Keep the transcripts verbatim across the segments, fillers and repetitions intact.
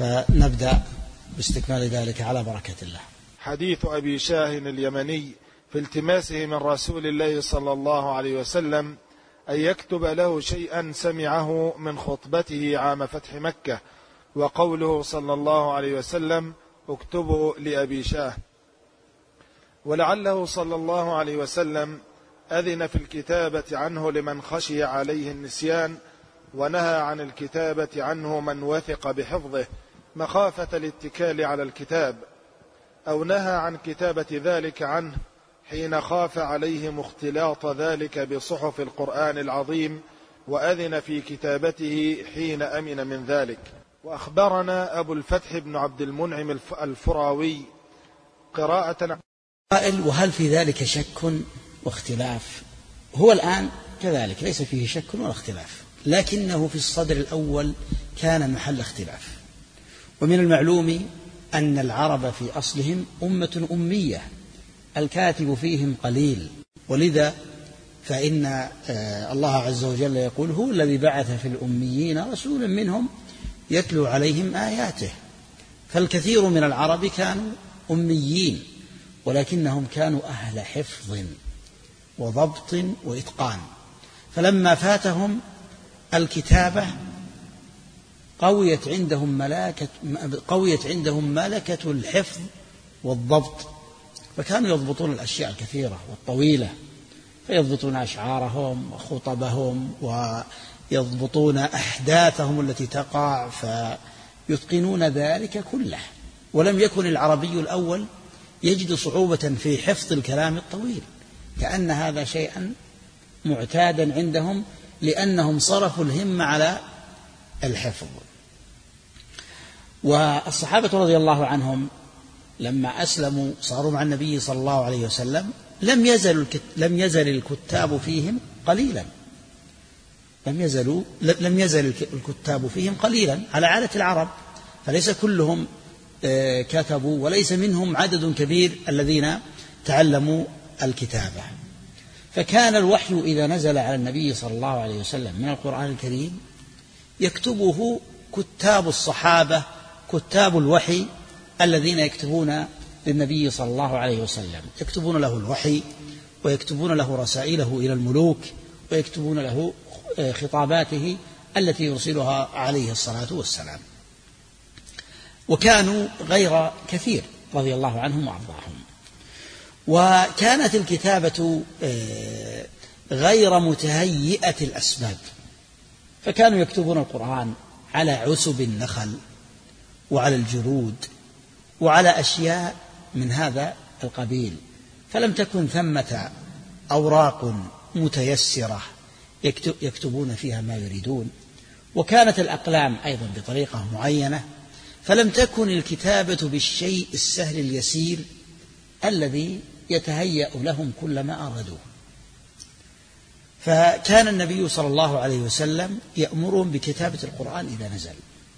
فنبدأ باستكمال ذلك على بركة الله. حديث أبي شاه اليمني في التماسه من رسول الله صلى الله عليه وسلم أن يكتب له شيئا سمعه من خطبته عام فتح مكة، وقوله صلى الله عليه وسلم اكتبوا لأبي شاه. ولعله صلى الله عليه وسلم أذن في الكتابة عنه لمن خشي عليه النسيان، ونهى عن الكتابة عنه من وثق بحفظه مخافة الاتكال على الكتاب، أو نهى عن كتابة ذلك عنه حين خاف عليهم اختلاط ذلك بصحف القرآن العظيم، وأذن في كتابته حين أمن من ذلك. وأخبرنا أبو الفتح بن عبد المنعم الفراوي قراءة. قائل: وهل في ذلك شك واختلاف؟ هو الآن كذلك ليس فيه شك ولا اختلاف، لكنه في الصدر الأول كان محل اختلاف. ومن المعلوم أن العرب في أصلهم أمة أمية، الكاتب فيهم قليل، ولذا فإن الله عز وجل يقول: هو الذي بعث في الأميين رسولا منهم يتلو عليهم آياته. فالكثير من العرب كانوا أميين، ولكنهم كانوا أهل حفظ وضبط وإتقان، فلما فاتهم الكتابة قويت عندهم ملكة قويت عندهم ملكة الحفظ والضبط، فكانوا يضبطون الأشياء الكثيرة والطويلة، فيضبطون أشعارهم وخطبهم ويضبطون أحداثهم التي تقع، فيتقنون ذلك كله. ولم يكن العربي الأول يجد صعوبة في حفظ الكلام الطويل، كأن هذا شيئا معتادا عندهم، لأنهم صرفوا الهمة على الحفظ. والصحابة رضي الله عنهم لما أسلموا صاروا مع النبي صلى الله عليه وسلم لم يزل لم يزل الكتاب فيهم قليلا لم يزلوا لم يزل الكتاب فيهم قليلا على عادة العرب، فليس كلهم كتبوا، وليس منهم عدد كبير الذين تعلموا الكتابة. فكان الوحي إذا نزل على النبي صلى الله عليه وسلم من القرآن الكريم يكتبه كتاب الصحابة، كتاب الوحي الذين يكتبون للنبي صلى الله عليه وسلم، يكتبون له الوحي ويكتبون له رسائله إلى الملوك ويكتبون له خطاباته التي يرسلها عليه الصلاة والسلام. وكانوا غير كثير رضي الله عنهم وأرضاهم. وكانت الكتابة غير متهيئة الأسباب، فكانوا يكتبون القرآن على عسب النخل وعلى الجرود وعلى أشياء من هذا القبيل، فلم تكن ثمة أوراق متيسرة يكتبون فيها ما يريدون، وكانت الأقلام أيضا بطريقة معينة، فلم تكن الكتابة بالشيء السهل اليسير الذي يتهيأ لهم كل ما أرادوه. فكان النبي صلى الله عليه وسلم يأمرهم بكتابة القرآن إذا نزل،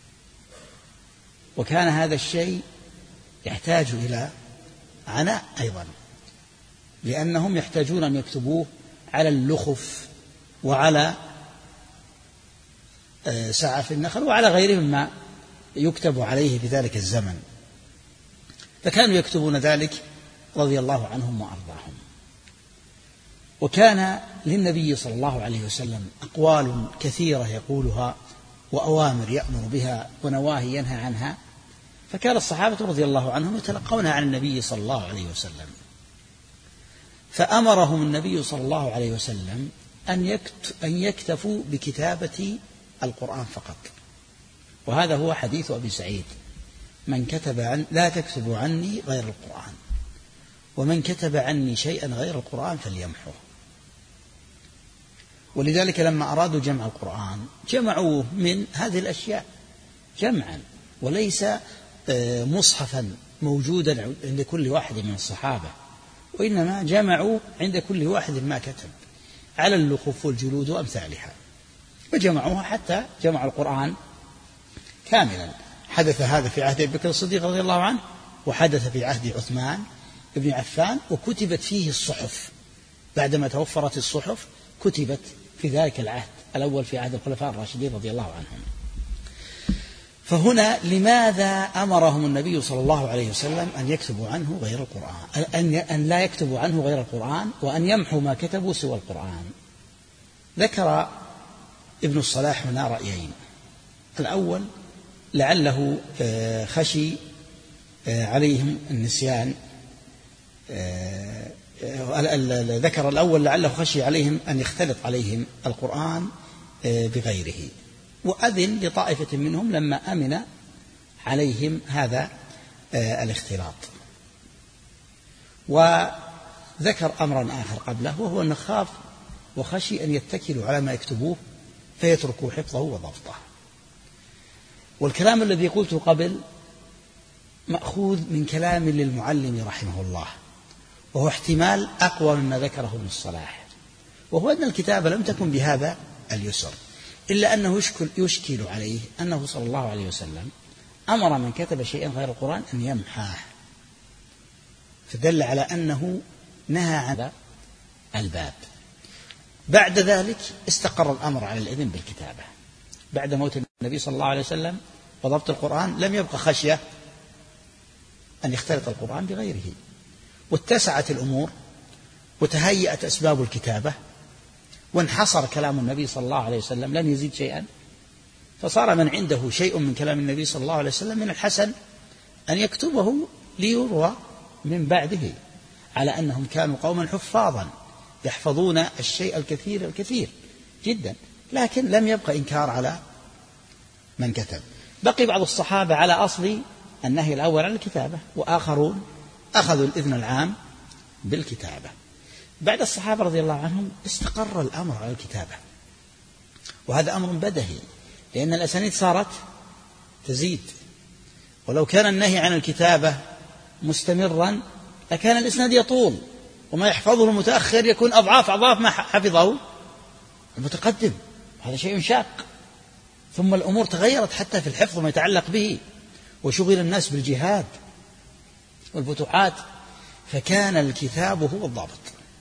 وكان هذا الشيء يحتاج إلى عناء أيضا، لأنهم يحتاجون أن يكتبوه على اللخف وعلى سعف النخل وعلى غيره مما يكتب عليه في ذلك الزمن، فكانوا يكتبون ذلك رضي الله عنهم وأرضاهم. وكان للنبي صلى الله عليه وسلم أقوال كثيرة يقولها، وأوامر يأمر بها، ونواهي ينهى عنها، فكان الصحابة رضي الله عنهم يتلقونها عن النبي صلى الله عليه وسلم. فأمرهم النبي صلى الله عليه وسلم أن يكتفوا بكتابة القرآن فقط، وهذا هو حديث أبي سعيد: من كتب عن لا تكتبوا عني غير القرآن، ومن كتب عني شيئا غير القرآن فليمحوه. ولذلك لما أرادوا جمع القرآن جمعوه من هذه الأشياء جمعا، وليس مصحفا موجودا عند كل واحد من الصحابة، وإنما جمعوا عند كل واحد ما كتب على اللخوف والجلود وأمثالها، وجمعوها حتى جمعوا القرآن كاملا. حدث هذا في عهد أبي بكر الصديق رضي الله عنه، وحدث في عهد عثمان بن عفان، وكتبت فيه الصحف بعدما توفرت الصحف، كتبت في ذلك العهد الأول في عهد الخلفاء الراشدين رضي الله عنهم. فهنا لماذا أمرهم النبي صلى الله عليه وسلم أن يكتبوا عنه غير القرآن، أن أن لا يكتبوا عنه غير القرآن، وأن يمحوا ما كتبوا سوى القرآن؟ ذكر ابن الصلاح هنا رأيين. الأول لعله خشي عليهم النسيان، ذكر الأول لعله خشي عليهم أن يختلط عليهم القرآن بغيره، وأذن لطائفة منهم لما أمن عليهم هذا الاختلاط. وذكر أمرا آخر قبله، وهو أن خاف وخشي أن يتكلوا على ما يكتبوه فيتركوا حفظه وضبطه. والكلام الذي قلته قبل مأخوذ من كلام للمعلم رحمه الله، وهو احتمال أقوى مما ذكره ابن الصلاح، وهو أن الكتابة لم تكن بهذا اليسر، إلا أنه يشكل, يشكل عليه أنه صلى الله عليه وسلم أمر من كتب شيئا غير القرآن أن يمحاه، فدل على أنه نهى عن الباب. بعد ذلك استقر الأمر على الإذن بالكتابة بعد موت النبي صلى الله عليه وسلم وضبط القرآن. لم يبقى خشية أن يختلط القرآن بغيره، واتسعت الأمور وتهيأت أسباب الكتابة، وانحصر كلام النبي صلى الله عليه وسلم لم يزيد شيئا، فصار من عنده شيء من كلام النبي صلى الله عليه وسلم من الحسن أن يكتبه ليروى من بعده، على أنهم كانوا قوما حفاظا يحفظون الشيء الكثير الكثير جدا، لكن لم يبقى إنكار على من كتب. بقي بعض الصحابة على أصل النهي الأول عن الكتابة، وآخرون أخذوا الإذن العام بالكتابة. بعد الصحابة رضي الله عنهم استقر الأمر على الكتابة، وهذا أمر بدهي، لأن الأسانيد صارت تزيد، ولو كان النهي عن الكتابة مستمرا لكان الإسناد يطول، وما يحفظه المتأخر يكون أضعاف أضعاف ما حفظه المتقدم، هذا شيء شاق. ثم الأمور تغيرت حتى في الحفظ وما يتعلق به، وشغل الناس بالجهاد والفتوحات، فكان الكتاب هو الضابط،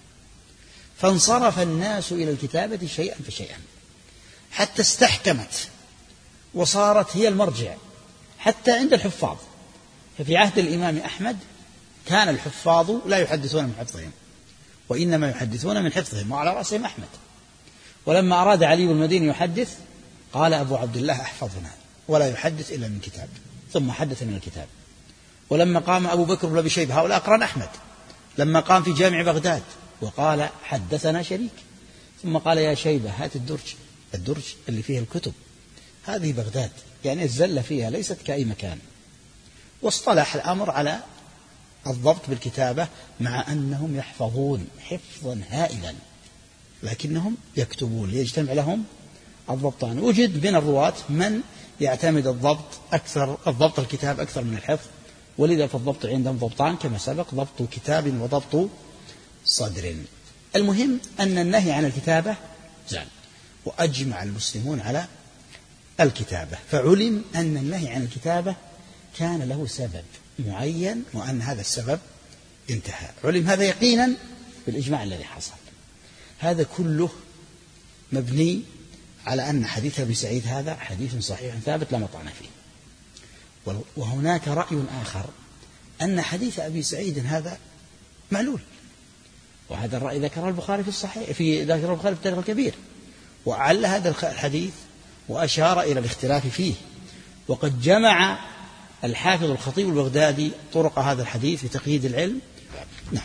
فانصرف الناس إلى الكتابة شيئا فشيئا حتى استحكمت وصارت هي المرجع حتى عند الحفاظ. ففي عهد الإمام أحمد كان الحفاظ لا يحدثون من حفظهم، وإنما يحدثون من حفظهم، وعلى رأسهم أحمد. ولما أراد علي بن المديني يحدث قال أبو عبد الله أحفظنا ولا يحدث إلا من كتاب، ثم حدث من الكتاب. ولما قام أبو بكر بن أبي شيبة هؤلاء أقرن أحمد، لما قام في جامع بغداد وقال حدثنا شريك، ثم قال يا شيبة هات الدرج، الدرج اللي فيه الكتب، هذه بغداد، يعني الزلة فيها ليست كأي مكان. واصطلح الأمر على الضبط بالكتابة، مع أنهم يحفظون حفظا هائلا لكنهم يكتبون ليجتمع لهم الضبطان. وجد من الرواة من يعتمد الضبط أكثر الضبط الكتاب أكثر من الحفظ، ولذا فالضبط عندهم ضبطان كما سبق، ضبط كتاب وضبط صدر. المهم أن النهي عن الكتابة زال، وأجمع المسلمون على الكتابة، فعلم أن النهي عن الكتابة كان له سبب معين، وأن هذا السبب انتهى. علم هذا يقينا بالإجماع الذي حصل. هذا كله مبني على أن حديث أبي سعيد هذا حديث صحيح ثابت لا مطعن فيه. وهناك رأي آخر أن حديث أبي سعيد هذا معلول، وهذا الرأي ذكره البخاري في الصحيح في ذكر البخاري في التاريخ الكبير، وعل هذا الحديث وأشار إلى الاختلاف فيه. وقد جمع الحافظ الخطيب البغدادي طرق هذا الحديث في تقييد العلم. نعم.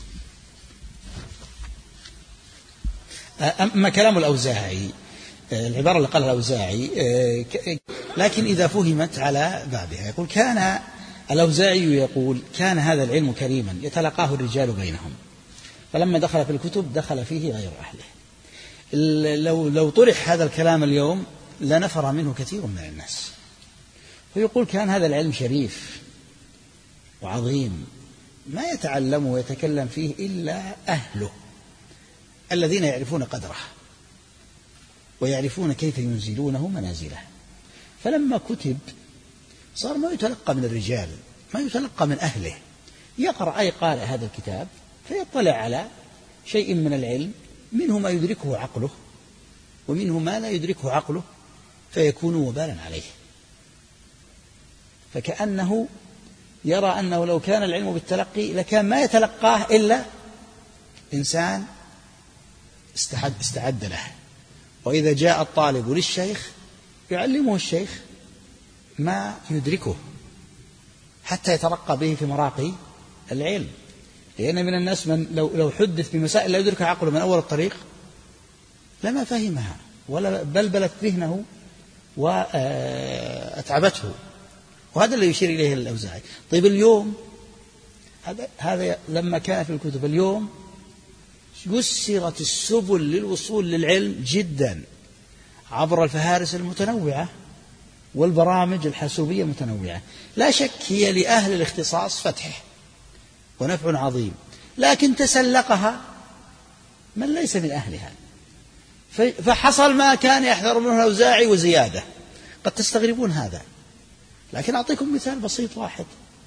أما كلام الأوزاعي، العبارة اللي قالها الأوزاعي لكن إذا فهمت على بابها، يقول كان الأوزاعي يقول كان هذا العلم كريما يتلقاه الرجال بينهم، فلما دخل في الكتب دخل فيه غير أهله. لو لو طرح هذا الكلام اليوم لنفر منه كثير من الناس. فيقول كان هذا العلم شريف وعظيم ما يتعلم ويتكلم فيه إلا أهله الذين يعرفون قدره ويعرفون كيف ينزلونه منازله. فلما كتب صار ما يتلقى من الرجال، ما يتلقى من أهله. يقرأ أي قارئ هذا الكتاب فيطلع على شيء من العلم، منه ما يدركه عقله ومنه ما لا يدركه عقله، فيكون وبالا عليه. فكأنه يرى أنه لو كان العلم بالتلقي لكان ما يتلقاه إلا إنسان استعد, استعد له. وإذا جاء الطالب للشيخ يعلمه الشيخ ما يدركه حتى يترقى به في مراقي العلم. لأن من الناس من لو, لو حدث بمسائل لا يدركها عقله من أول الطريق لما فهمها ولا بلبلت ذهنه وأتعبته. وهذا اللي يشير إليه الأوزاعي. طيب اليوم هذا, هذا لما كان في الكتب اليوم يسرت السبل للوصول للعلم جدا عبر الفهارس المتنوعة والبرامج الحاسوبية المتنوعة. لا شك هي لأهل الاختصاص فتح ونفع عظيم، لكن تسلقها من ليس من أهلها، فحصل ما كان يحذر منه الأوزاعي وزيادة. قد تستغربون هذا، لكن أعطيكم مثال بسيط واحد.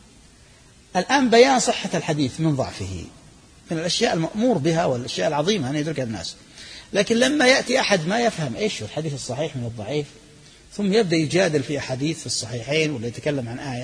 الآن بيان صحة الحديث من ضعفه من الأشياء المأمور بها والأشياء العظيمة أن يدركها الناس. لكن لما يأتي أحد ما يفهم إيش الحديث الصحيح من الضعيف ثم يبدأ يجادل في أحاديث في الصحيحين ولا يتكلم عن آية،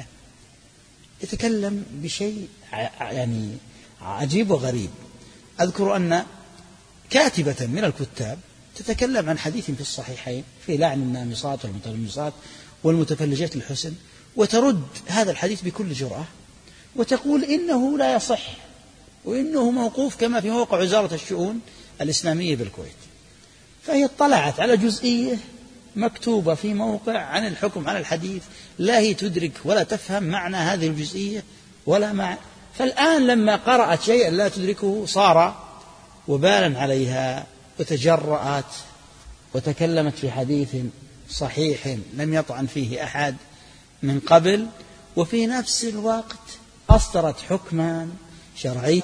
يتكلم بشيء يعني عجيب وغريب. أذكر أن كاتبة من الكتاب تتكلم عن حديث في الصحيحين في لعن النامصات والمتنمصات والمتفلجات الحسن، وترد هذا الحديث بكل جرأة وتقول إنه لا يصح وإنه موقوف كما في موقع وزارة الشؤون الإسلامية بالكويت. فهي اطلعت على جزئية مكتوبة في موقع عن الحكم على الحديث، لا هي تدرك ولا تفهم معنى هذه الجزئية ولا معنى. فالآن لما قرأت شيئا لا تدركه صار وبالا عليها وتجرأت وتكلمت في حديث صحيح لم يطعن فيه أحد من قبل، وفي نفس الوقت أصدرت حكما شرعي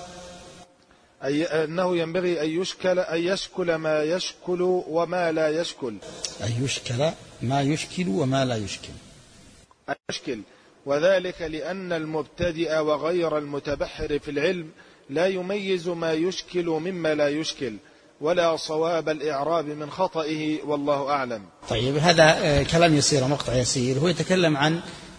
أي أنه ينبغي أن يشكل أن يشكل ما يشكل وما لا يشكل أن يشكل ما يشكل وما لا يشكل يشكل وذلك لأن المبتدئ وغير المتبحر في العلم لا يميز ما يشكل مما لا يشكل ولا صواب الإعراب من خطئه، والله أعلم. طيب هذا كلام يسير ومقطع يسير. هو يتكلم عن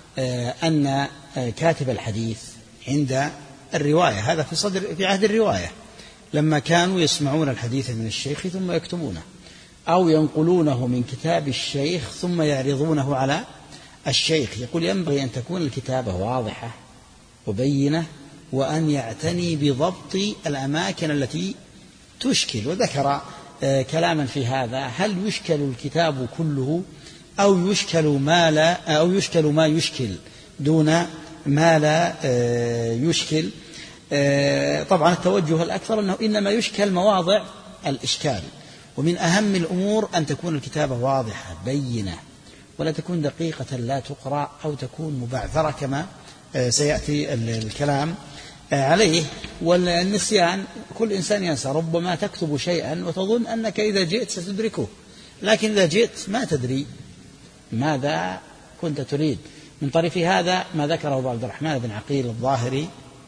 أن كاتب الحديث عند الرواية، هذا في صدر في عهد الرواية لما كانوا يسمعون الحديث من الشيخ ثم يكتمونه أو ينقلونه من كتاب الشيخ ثم يعرضونه على الشيخ. يقول ينبغي أن تكون الكتابة واضحة وبينة وأن يعتني بضبط الأماكن التي تشكل. وذكر كلاما في هذا: هل يشكل الكتاب كله أو يشكل ما لا أو يشكل ما يشكل دون ما لا يشكل. طبعا التوجه الأكثر أنه إنما يشكل مواضع الإشكال، ومن أهم الأمور أن تكون الكتابة واضحة بينة ولا تكون دقيقة لا تقرأ أو تكون مبعثرة كما سيأتي الكلام عليه. والنسيان كل إنسان ينسى، ربما تكتب شيئا وتظن أنك إذا جئت ستدركه، لكن إذا جئت ما تدري ماذا كنت تريد. من طريق هذا ما ذكره أبو عبد الرحمن بن عقيل الظاهري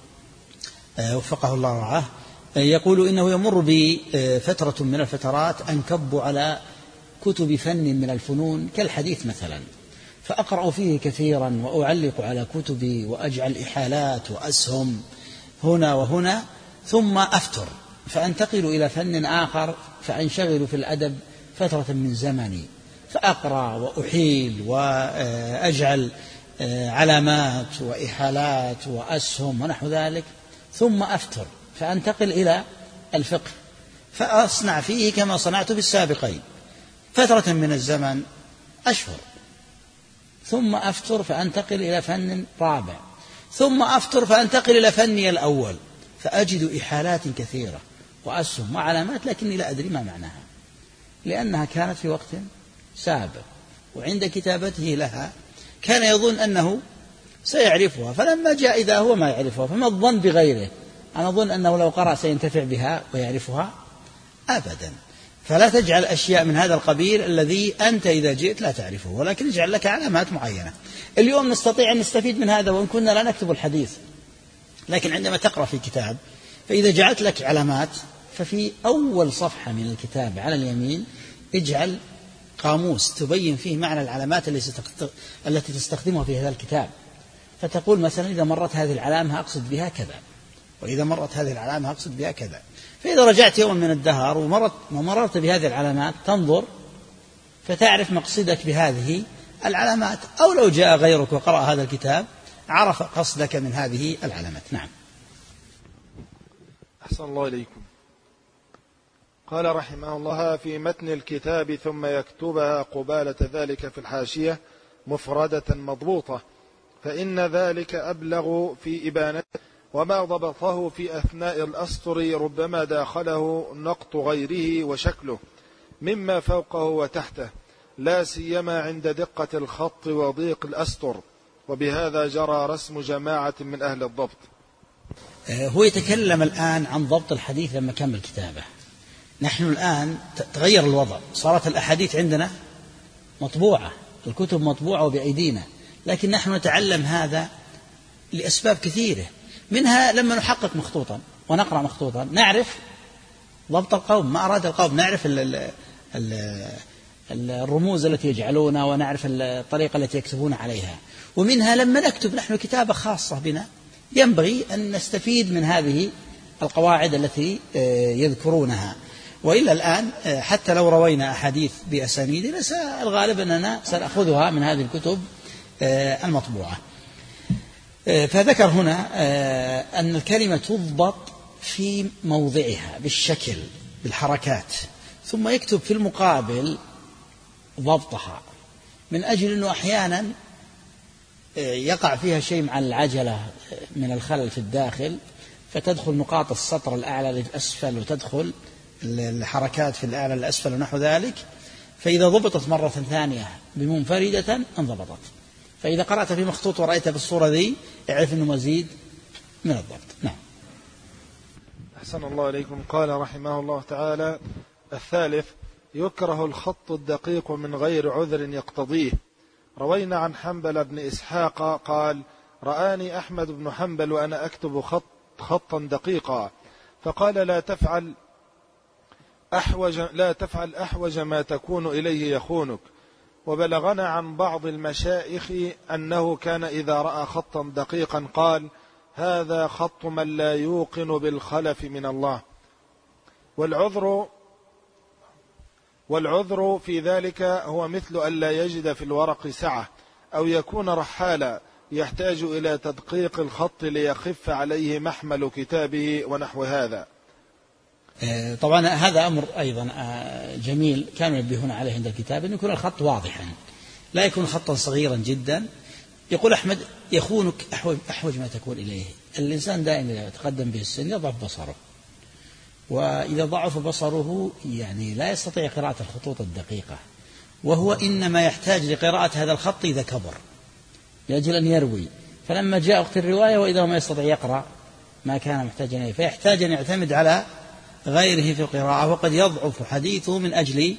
وفقه الله ورعاه، يقول إنه يمر بفترة من الفترات أنكب على كتب فن من الفنون كالحديث مثلا، فأقرأ فيه كثيرا وأعلق على كتبي وأجعل إحالات وأسهم هنا وهنا، ثم أفتر فأنتقل إلى فن آخر فأنشغل في الأدب فترة من زمني، فأقرأ وأحيل وأجعل علامات وإحالات وأسهم ونحو ذلك، ثم أفتر فأنتقل إلى الفقه فأصنع فيه كما صنعت في السابقين فترة من الزمن أشهر، ثم أفتر فأنتقل إلى فن رابع، ثم أفتر فأنتقل إلى فني الأول، فأجد إحالات كثيرة وأسهم وعلامات لكني لا أدري ما معناها، لأنها كانت في وقت سابق وعند كتابته لها كان يظن أنه سيعرفها، فلما جاء إذا هو ما يعرفها، فما الظن بغيره؟ أنا أظن أنه لو قرأ سينتفع بها ويعرفها أبدا. فلا تجعل أشياء من هذا القبيل الذي أنت إذا جئت لا تعرفه، ولكن اجعل لك علامات معينة. اليوم نستطيع أن نستفيد من هذا وإن كنا لا نكتب الحديث، لكن عندما تقرأ في كتاب فإذا جعلت لك علامات ففي أول صفحة من الكتاب على اليمين اجعل قاموس تبين فيه معنى العلامات التي تستخدمها في هذا الكتاب، فتقول مثلا إذا مرت هذه العلامة أقصد بها كذا، وإذا مرت هذه العلامة أقصد بها كذا. فإذا رجعت يوم من الدهر ومرت ومررت بهذه العلامات تنظر فتعرف مقصدك بهذه العلامات، أو لو جاء غيرك وقرأ هذا الكتاب عرف قصدك من هذه العلامات. نعم. أحسن الله إليكم. قال رحمه الله في متن الكتاب ثم يكتبها قبالة ذلك في الحاشية مفردة مضبوطة، فإن ذلك أبلغ في إبانته، وما ضبطه في أثناء الأسطر ربما داخله نقط غيره وشكله مما فوقه وتحته، لا سيما عند دقة الخط وضيق الأسطر، وبهذا جرى رسم جماعة من أهل الضبط. هو يتكلم الآن عن ضبط الحديث لما كمل كتابه. نحن الآن تغير الوضع، صارت الأحاديث عندنا مطبوعة، الكتب مطبوعة وبأيدينا، لكن نحن نتعلم هذا لأسباب كثيرة، منها لما نحقق مخطوطا ونقرأ مخطوطا نعرف ضبط القوم، ما أراد القوم، نعرف ال ال ال الرموز التي يجعلونها ونعرف الطريقة التي يكتبون عليها. ومنها لما نكتب نحن كتابة خاصة بنا ينبغي أن نستفيد من هذه القواعد التي يذكرونها، وإلا الآن حتى لو روينا أحاديث بأسانيدنا الغالب أننا سنأخذها من هذه الكتب المطبوعة. فذكر هنا أن الكلمة تضبط في موضعها بالشكل بالحركات، ثم يكتب في المقابل ضبطها، من أجل أنه أحيانا يقع فيها شيء مع العجلة من الخلل في الداخل، فتدخل نقاط السطر الأعلى للأسفل وتدخل الحركات في الأعلى للأسفل ونحو ذلك، فإذا ضبطت مرة ثانية بمنفردة انضبطت. فإذا قرأت في مخطوط ورأيت بالصورة ذي اعرف أنه مزيد من الضبط. نعم. أحسن الله إليكم. قال رحمه الله تعالى: الثالث يكره الخط الدقيق من غير عذر يقتضيه. روينا عن حنبل بن إسحاق قال: رآني أحمد بن حنبل وأنا أكتب خط خطا دقيقا، فقال: لا تفعل أحوج لا تفعل أحوج ما تكون إليه يخونك. وبلغنا عن بعض المشايخ أنه كان إذا رأى خطا دقيقا قال: هذا خط من لا يوقن بالخلف من الله. والعذر والعذر في ذلك هو مثل أن لا يجد في الورق سعة، أو يكون رحالا يحتاج إلى تدقيق الخط ليخف عليه محمل كتابه ونحو هذا. طبعا هذا أمر أيضا جميل كانوا ينبهون عليه عند الكتاب، أن يكون الخط واضحا، لا يكون خطا صغيرا جدا. يقول أحمد: يخونك أحوج, أحوج ما تكون إليه. الإنسان دائما إذا تقدم به السن يضعف بصره، وإذا ضعف بصره يعني لا يستطيع قراءة الخطوط الدقيقة، وهو إنما يحتاج لقراءة هذا الخط إذا كبر لأجل أن يروي، فلما جاء وقت الرواية وإذا ما يستطيع يقرأ ما كان محتاجا إليه، فيحتاج أن يعتمد على غيره في القراءة، وقد يضعف حديثه من أجل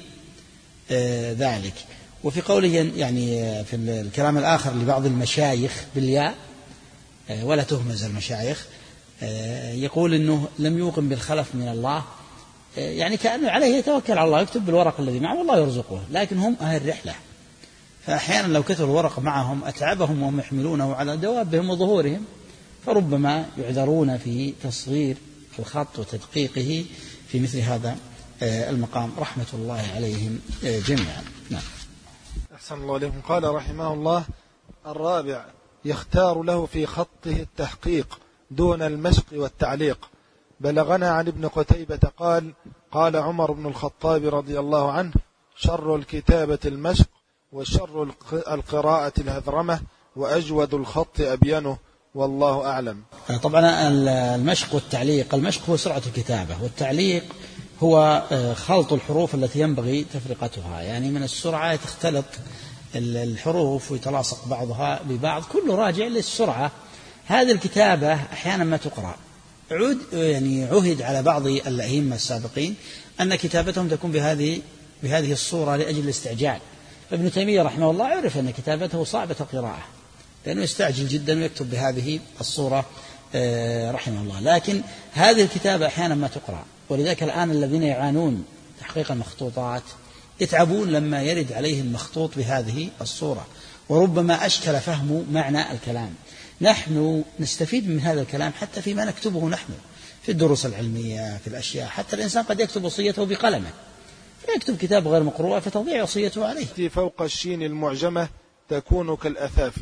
ذلك. وفي قوله يعني في الكلام الآخر لبعض المشايخ بالياء ولا تهمز المشايخ، يقول إنه لم يوقن بالخلف من الله، يعني كأنه عليه يتوكل على الله، يكتب بالورق الذي معه والله يرزقه، لكن هم أهل رحلة، فأحيانا لو كتب الورق معهم أتعبهم وهم يحملونه على دوابهم وظهورهم، فربما يعذرون في تصغير الخط وتدقيقه في مثل هذا المقام، رحمة الله عليهم جميعا. نعم. أحسن الله عليكم. قال رحمه الله: الرابع يختار له في خطه التحقيق دون المشق والتعليق. بلغنا عن ابن قتيبة قال: قال عمر بن الخطاب رضي الله عنه: شر الكتابة المشق، وشر القراءة الهذرمة، وأجود الخط أبينه، والله أعلم. طبعا المشق والتعليق، المشق هو سرعة الكتابة، والتعليق هو خلط الحروف التي ينبغي تفرقتها، يعني من السرعة تختلط الحروف ويتلاصق بعضها ببعض، كله راجع للسرعة. هذه الكتابة أحيانا ما تقرأ، عود يعني عهد على بعض الأئمة السابقين أن كتابتهم تكون بهذه بهذه الصورة لأجل الاستعجال. ابن تيمية رحمه الله عرف أن كتابته صعبة القراءة لأنه يستعجل جدا ويكتب بهذه الصورة رحمه الله، لكن هذه الكتابة أحيانا ما تقرأ، ولذلك الآن الذين يعانون تحقيق المخطوطات يتعبون لما يرد عليهم مخطوط بهذه الصورة، وربما أشكل فهم معنى الكلام. نحن نستفيد من هذا الكلام حتى فيما نكتبه نحن في الدروس العلمية، في الأشياء. حتى الإنسان قد يكتب وصيته بقلمه فيكتب كتاب غير مقروء فتضيع وصيته عليه. فوق الشين المعجمة تكون كالأثافي.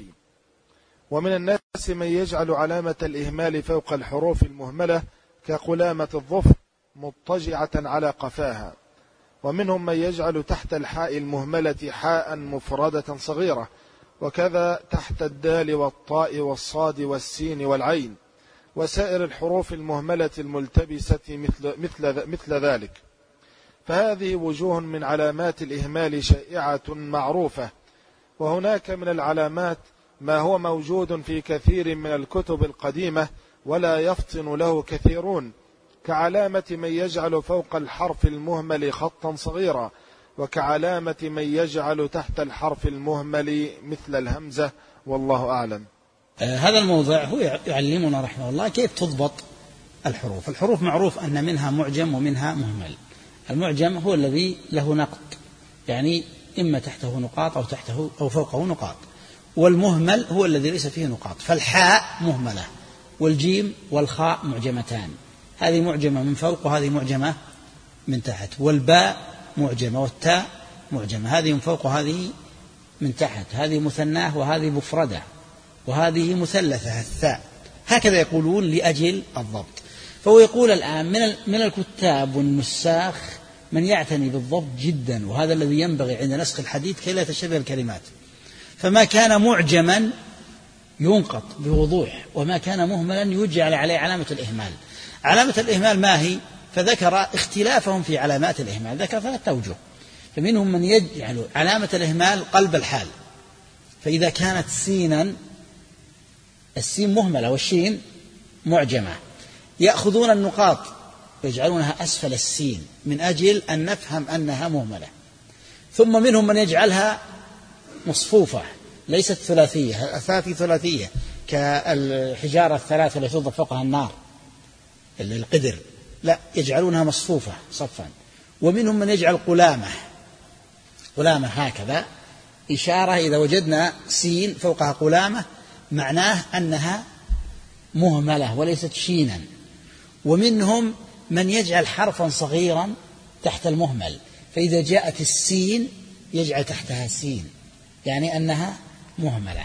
ومن الناس من يجعل علامة الإهمال فوق الحروف المهملة كقلامة الظفر مضطجعة على قفاها. ومنهم من يجعل تحت الحاء المهملة حاء مفردة صغيرة، وكذا تحت الدال والطاء والصاد والسين والعين وسائر الحروف المهملة الملتبسة مثل, مثل, مثل ذلك. فهذه وجوه من علامات الإهمال شائعة معروفة. وهناك من العلامات ما هو موجود في كثير من الكتب القديمة ولا يفطن له كثيرون، كعلامة من يجعل فوق الحرف المهمل خطا صغيرا، وكعلامة من يجعل تحت الحرف المهمل مثل الهمزة، والله أعلم. آه هذا الموضع هو يعلمنا رحمه الله كيف تضبط الحروف. الحروف معروف أن منها معجم ومنها مهمل. المعجم هو الذي له نقط، يعني إما تحته نقاط أو تحته أو فوقه نقاط، والمهمل هو الذي ليس فيه نقاط. فالحاء مهملة، والجيم والخاء معجمتان، هذه معجمة من فوق وهذه معجمة من تحت، والباء معجمة والتاء معجمة، هذه من فوق وهذه من تحت، هذه مثناه وهذه مفردة، وهذه مثلثة الثاء. هكذا يقولون لأجل الضبط. فهو يقول الآن من من الكتاب والنساخ من يعتني بالضبط جدا، وهذا الذي ينبغي عند نسخ الحديث كي لا تشبه الكلمات. فما كان معجما ينقط بوضوح، وما كان مهملا يجعل عليه علامة الإهمال. علامة الإهمال ما هي؟ فذكر اختلافهم في علامات الإهمال، ذكر ثلاثة أوجه. فمنهم من يجعل علامة الإهمال قلب الحال، فإذا كانت سينا، السين مهملة والشين معجمة، يأخذون النقاط ويجعلونها أسفل السين من أجل أن نفهم أنها مهملة. ثم منهم من يجعلها مصفوفة ليست ثلاثية، أثاثي ثلاثية كالحجارة الثلاثة التي توضع فوقها النار القدر، لا، يجعلونها مصفوفة صفا. ومنهم من يجعل قلامة، قلامة هكذا إشارة، إذا وجدنا سين فوقها قلامة معناه أنها مهملة وليست شينا. ومنهم من يجعل حرفا صغيرا تحت المهمل، فإذا جاءت السين يجعل تحتها سين، يعني أنها مهملة.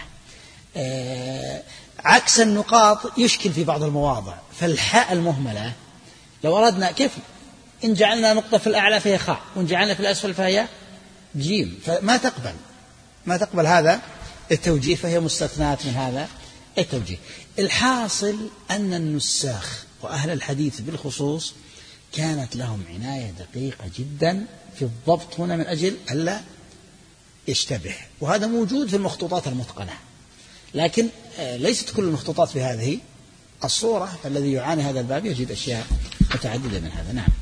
آه عكس النقاط يشكل في بعض المواضع. فالحاء المهملة لو أردنا كيف إن جعلنا نقطة في الأعلى فهي خاء، وإن جعلنا في الأسفل فهي جيم، فما تقبل ما تقبل هذا التوجيه، فهي مستثنات من هذا التوجيه. الحاصل أن النساخ وأهل الحديث بالخصوص كانت لهم عناية دقيقة جدا في الضبط هنا من أجل ألا يشتبه، وهذا موجود في المخطوطات المتقنة، لكن ليست كل المخطوطات بهذه الصورة. فالذي يعاني هذا الباب يجد أشياء متعددة من هذا. نعم.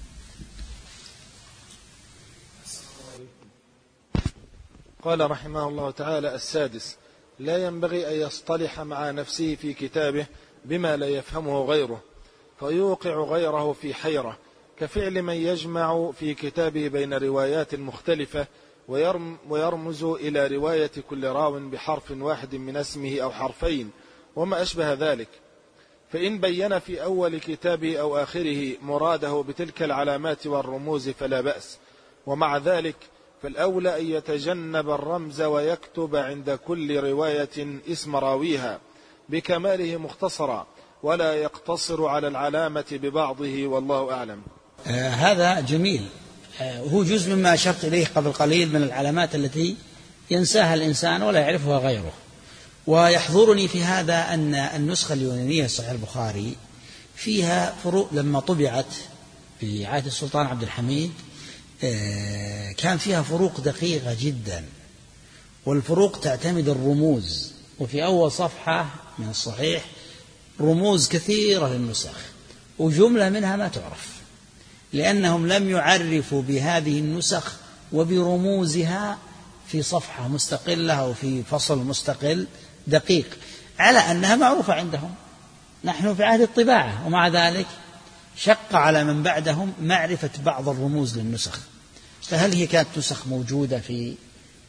قال رحمه الله تعالى: السادس: لا ينبغي أن يصطلح مع نفسه في كتابه بما لا يفهمه غيره فيوقع غيره في حيرة، كفعل من يجمع في كتابه بين روايات مختلفة ويرمز إلى رواية كل راو بحرف واحد من اسمه أو حرفين وما أشبه ذلك. فإن بين في أول كتابه أو آخره مراده بتلك العلامات والرموز فلا بأس، ومع ذلك فالأولى أن يتجنب الرمز ويكتب عند كل رواية اسم راويها بكماله مختصرا، ولا يقتصر على العلامة ببعضه، والله أعلم. آه هذا جميل. آه هو جزء مما أشرت إليه قبل قليل من العلامات التي ينساها الإنسان ولا يعرفها غيره. ويحضرني في هذا أن النسخة اليونانية صحيح البخاري فيها فروق. لما طبعت في عهد السلطان عبد الحميد آه كان فيها فروق دقيقة جدا، والفروق تعتمد الرموز. وفي أول صفحة من الصحيح رموز كثيرة للنسخ، وجملة منها ما تعرف، لأنهم لم يعرفوا بهذه النسخ وبرموزها في صفحة مستقلة أو في فصل مستقل دقيق، على أنها معروفة عندهم. نحن في عهد الطباعة، ومع ذلك شق على من بعدهم معرفة بعض الرموز للنسخ. فهل هي كانت نسخ موجودة في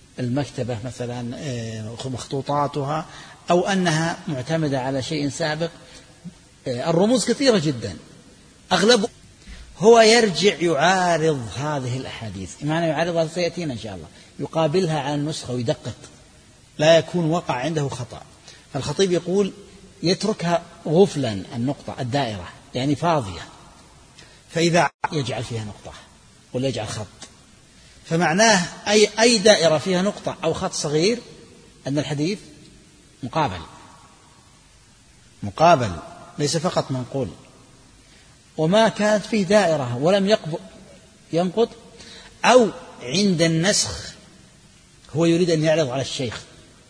المكتبة مثلا مخطوطاتها، أو أنها معتمدة على شيء سابق. الرموز كثيرة جدا، أغلب هو يرجع يعارض هذه الأحاديث. معنى يعارضها سيأتينا إن شاء الله، يقابلها على النسخة ويدقق، لا يكون وقع عنده خطأ. فالخطيب يقول يتركها غفلا، النقطة الدائرة يعني فاضية، فإذا يجعل فيها نقطة ولا يجعل خط، فمعناه أي, أي دائرة فيها نقطة أو خط صغير أن الحديث مقابل مقابل ليس فقط منقول. وما كانت فيه دائرة ولم ينقض، أو عند النسخ هو يريد أن يعرض على الشيخ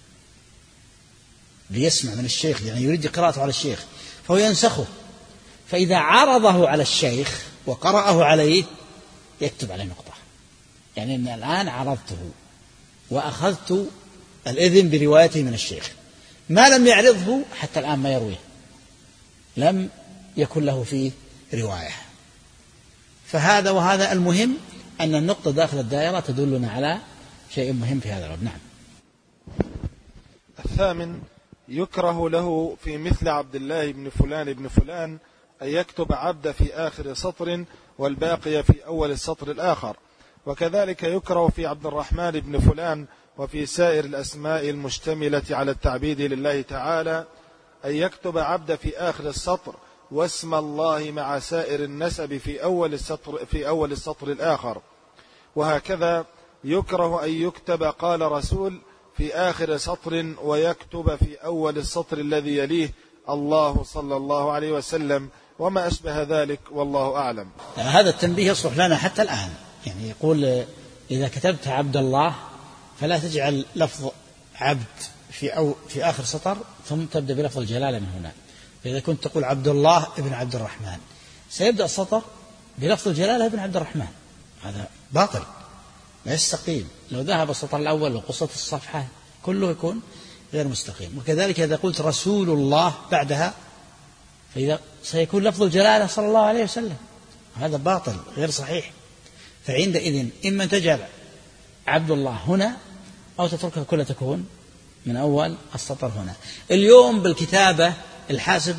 ليسمع من الشيخ، يعني يريد قراءته على الشيخ، فهو ينسخه، فإذا عرضه على الشيخ وقرأه عليه يكتب عليه نقطة، يعني أن الآن عرضته وأخذت الإذن بروايته من الشيخ. ما لم يعرضه حتى الآن ما يرويه، لم يكن له فيه رواية. فهذا وهذا المهم أن النقطة داخل الدائرة تدلنا على شيء مهم في هذا الباب. نعم. الثامن: يكره له في مثل عبد الله بن فلان بن فلان أن يكتب عبد في آخر سطر والباقي في أول السطر الآخر، وكذلك يكره في عبد الرحمن بن فلان وفي سائر الأسماء المشتملة على التعبيد لله تعالى أن يكتب عبد في آخر السطر واسم الله مع سائر النسب في أول السطر في أول السطر الآخر. وهكذا يكره أن يكتب قال رسول في آخر سطر ويكتب في أول السطر الذي يليه الله صلى الله عليه وسلم وما أشبه ذلك، والله أعلم. هذا التنبيه يصلح لنا حتى الآن، يعني يقول إذا كتبت عبد الله فلا تجعل لفظ عبد في أو في آخر سطر ثم تبدأ بلفظ الجلالة من هنا. فإذا كنت تقول عبد الله ابن عبد الرحمن سيبدأ السطر بلفظ الجلالة ابن عبد الرحمن، هذا باطل لا يستقيم. لو ذهب السطر الأول وقصة الصفحة كله يكون غير مستقيم. وكذلك إذا قلت رسول الله بعدها فإذا سيكون لفظ الجلالة صلى الله عليه وسلم، هذا باطل غير صحيح. فعندئذ إما تجعل عبد الله هنا أو تتركها كلها تكون من أول السطر هنا. اليوم بالكتابة الحاسب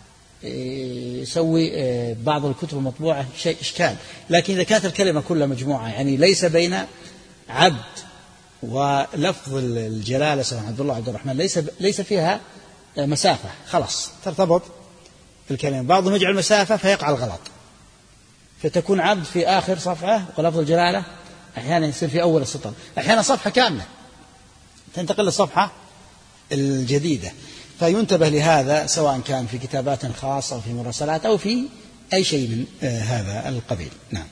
يسوي بعض الكتب المطبوعة شيء إشكال، لكن إذا كانت الكلمة كلها مجموعة يعني ليس بين عبد ولفظ الجلالة سواء عبد الله عبد الرحمن ليس ليس فيها مسافة، خلاص ترتبط الكلمة. بعضهم يجعل مسافة فيقع الغلط، فتكون عبد في آخر صفحة ولفظ الجلالة أحيانا يصير في أول السطر، أحيانا صفحة كاملة تنتقل للصفحة الجديدة. فينتبه لهذا سواء كان في كتابات خاصة أو في مراسلات أو في أي شيء من هذا القبيل. نعم.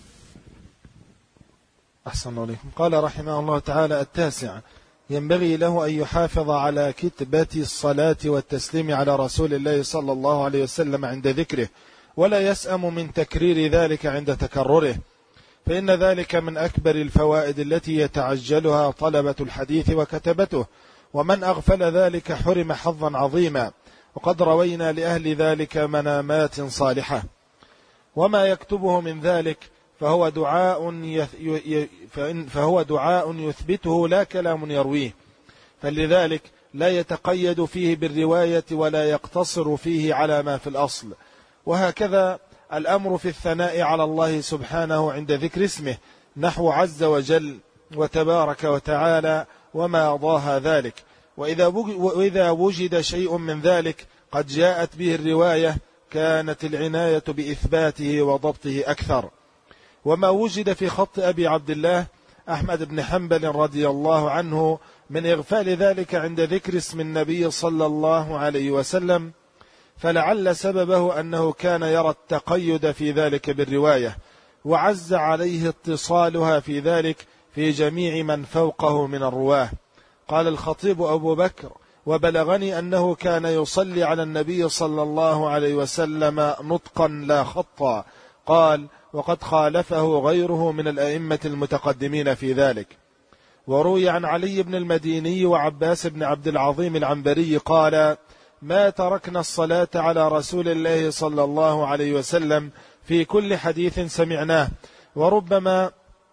أحسن عليكم. قال رحمه الله تعالى: التاسع: ينبغي له أن يحافظ على كتبة الصلاة والتسليم على رسول الله صلى الله عليه وسلم عند ذكره، ولا يسأم من تكرير ذلك عند تكرره، فإن ذلك من أكبر الفوائد التي يتعجلها طلبة الحديث وكتبته، ومن أغفل ذلك حرم حظا عظيما، وقد روينا لأهل ذلك منامات صالحة. وما يكتبه من ذلك فهو دعاء فهو دعاء يثبته لا كلام يرويه، فلذلك لا يتقيد فيه بالرواية ولا يقتصر فيه على ما في الأصل. وهكذا الأمر في الثناء على الله سبحانه عند ذكر اسمه، نحو عز وجل وتبارك وتعالى وما أضاها ذلك. وإذا وجد شيء من ذلك قد جاءت به الرواية كانت العناية بإثباته وضبطه أكثر. وما وجد في خط أبي عبد الله أحمد بن حنبل رضي الله عنه من إغفال ذلك عند ذكر اسم النبي صلى الله عليه وسلم، فلعل سببه أنه كان يرى التقيد في ذلك بالرواية، وعز عليه اتصالها في ذلك في جميع من فوقه من الرواه. قال الخطيب أبو بكر: وبلغني أنه كان يصلي على النبي صلى الله عليه وسلم نطقا لا خطا. قال: وقد خالفه غيره من الأئمة المتقدمين في ذلك. وروي عن علي بن المديني وعباس بن عبد العظيم العنبري قال: ما تركنا الصلاة على رسول الله صلى الله عليه وسلم في كل حديث سمعناه، وربما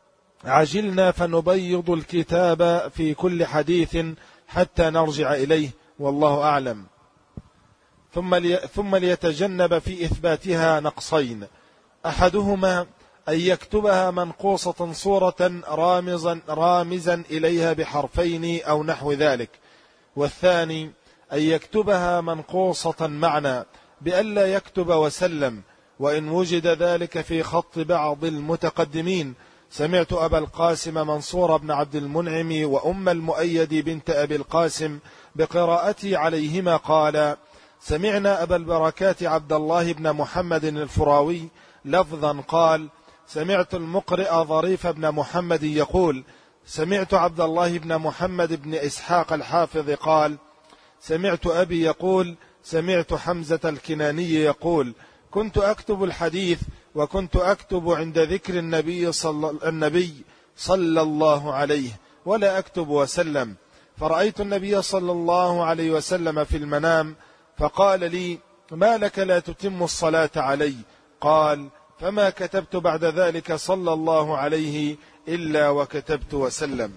عجلنا فنبيض الكتاب في كل حديث حتى نرجع إليه والله أعلم. ثم, لي ثم ليتجنب في إثباتها نقصين: أحدهما أن يكتبها منقوصة صورة رامزا, رامزا إليها بحرفين أو نحو ذلك، والثاني أن يكتبها منقوصة معنى بألا يكتب وسلم، وإن وجد ذلك في خط بعض المتقدمين. سمعت أبا القاسم منصور بن عبد المنعم وأم المؤيد بنت أبي القاسم بقراءتي عليهما قال: سمعنا أبا البركات عبد الله بن محمد الفراوي لفظا قال: سمعت المقرئ ظريف بن محمد يقول: سمعت عبد الله بن محمد بن إسحاق الحافظ قال: سمعت أبي يقول: سمعت حمزة الكناني يقول: كنت أكتب الحديث وكنت أكتب عند ذكر النبي صلى, النبي صلى الله عليه ولا أكتب وسلم، فرأيت النبي صلى الله عليه وسلم في المنام فقال لي: ما لك لا تتم الصلاة علي؟ قال: فما كتبت بعد ذلك صلى الله عليه إلا وكتبت وسلم.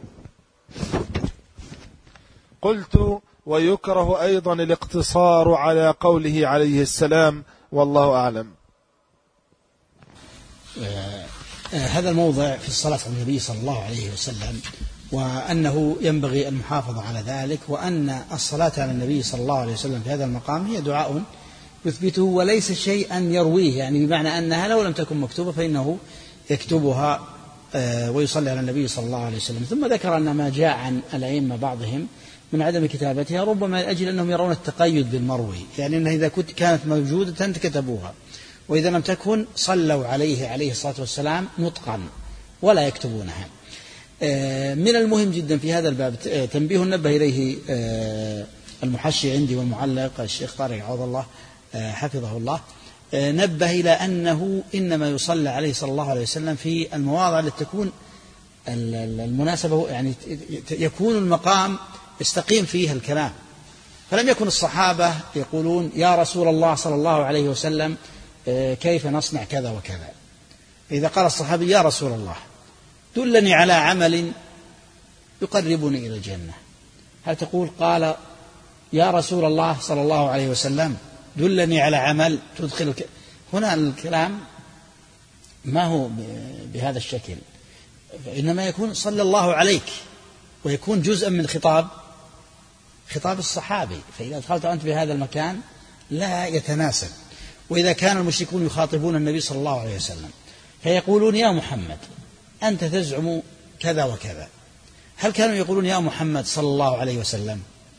قلت: ويكره أيضا الاقتصار على قوله عليه السلام، والله أعلم. هذا الموضع في الصلاة على النبي صلى الله عليه وسلم، وأنه ينبغي المحافظة على ذلك، وأن الصلاة على النبي صلى الله عليه وسلم في هذا المقام هي دعاء يثبته وليس شيئا يرويه، يعني بمعنى أنها لو لم تكن مكتوبة فإنه يكتبها ويصلي على النبي صلى الله عليه وسلم. ثم ذكر أن ما جاء عن الأئمة بعضهم من عدم كتابتها ربما لأجل أنهم يرون التقيد بالمروي، يعني أنها إذا كانت موجودة كتبوها، وإذا لم تكن صلوا عليه عليه الصلاة والسلام نطقا ولا يكتبونها. من المهم جدا في هذا الباب تنبيه نبه إليه المحشي عندي والمعلق الشيخ طارق عوض الله حفظه الله، نبه إلى أنه إنما يصلى عليه صلى الله عليه وسلم في المواضع التي تكون المناسبة، يعني يكون المقام يستقيم فيها الكلام. فلم يكن الصحابة يقولون: يا رسول الله صلى الله عليه وسلم كيف نصنع كذا وكذا. إذا قال الصحابي: يا رسول الله دلني على عمل يقربني إلى الجنة، هل تقول قال يا رسول الله صلى الله عليه وسلم دلني على عمل تدخل الك... هنا الكلام ما هو بهذا الشكل، إنما يكون صلى الله عليك، ويكون جزءا من خطاب خطاب الصحابي. فإذا دخلت أنت بهذا المكان لا يتناسب. وإذا كان المشركون يخاطبون النبي صلى الله عليه وسلم فيقولون: يا محمد أنت تزعم كذا وكذا، هل كانوا يقولون يا محمد صلى الله عليه وسلم؟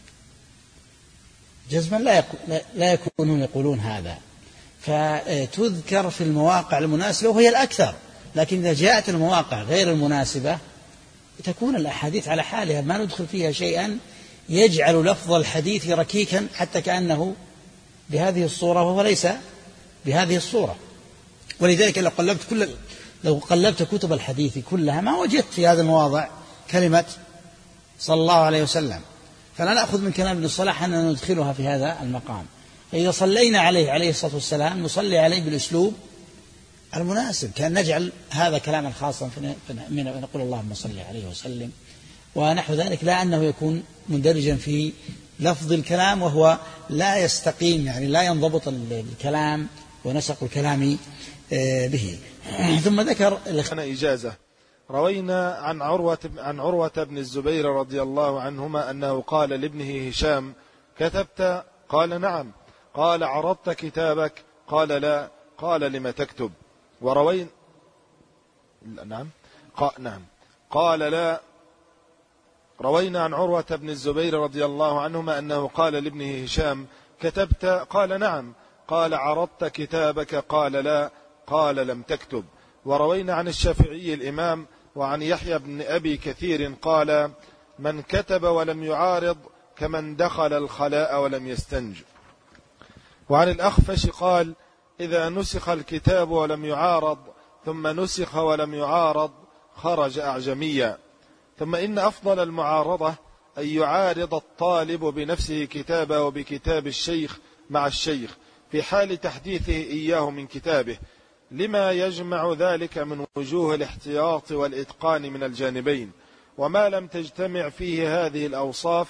جزما لا, لا يكونون يقولون هذا. فتذكر في المواقع المناسبة وهي الأكثر، لكن إذا جاءت المواقع غير المناسبة تكون الأحاديث على حالها، ما ندخل فيها شيئا يجعل لفظ الحديث ركيكا حتى كأنه بهذه الصورة وهو ليس بهذه الصورة. ولذلك لو قلبت كل لو قلبت كتب الحديث كلها ما وجدت في هذا المواضع كلمة صلى الله عليه وسلم. فلا نأخذ من كلام ابن الصلاح أننا ندخلها في هذا المقام. فإذا صلينا عليه عليه الصلاة والسلام نصلي عليه بالأسلوب المناسب، كان نجعل هذا كلاما خاصا فنقول اللهم صل عليه وسلم ونحو ذلك، لا أنه يكون مندرجا في لفظ الكلام وهو لا يستقيم، يعني لا ينضبط الكلام ونسق الكلام به. ثم ذكر إجازة. روينا عن عروة عن عروة بن الزبير رضي الله عنهما أنه قال لابنه هشام: كتبت؟ قال: نعم. قال: عرضت كتابك؟ قال: لا. قال: لم تكتب؟ وروين نعم قال نعم قال: لا. روينا عن عروة بن الزبير رضي الله عنهما أنه قال لابنه هشام: كتبت؟ قال: نعم. قال: عرضت كتابك؟ قال: لا. قال: لم تكتب. وروينا عن الشافعي الإمام وعن يحيى بن أبي كثير قال: من كتب ولم يعارض كمن دخل الخلاء ولم يستنج. وعن الأخفش قال: إذا نسخ الكتاب ولم يعارض ثم نسخ ولم يعارض خرج أعجميا. ثم إن أفضل المعارضة أن يعارض الطالب بنفسه كتابه وبكتاب الشيخ مع الشيخ في حال تحديثه إياه من كتابه، لما يجمع ذلك من وجوه الاحتياط والإتقان من الجانبين، وما لم تجتمع فيه هذه الأوصاف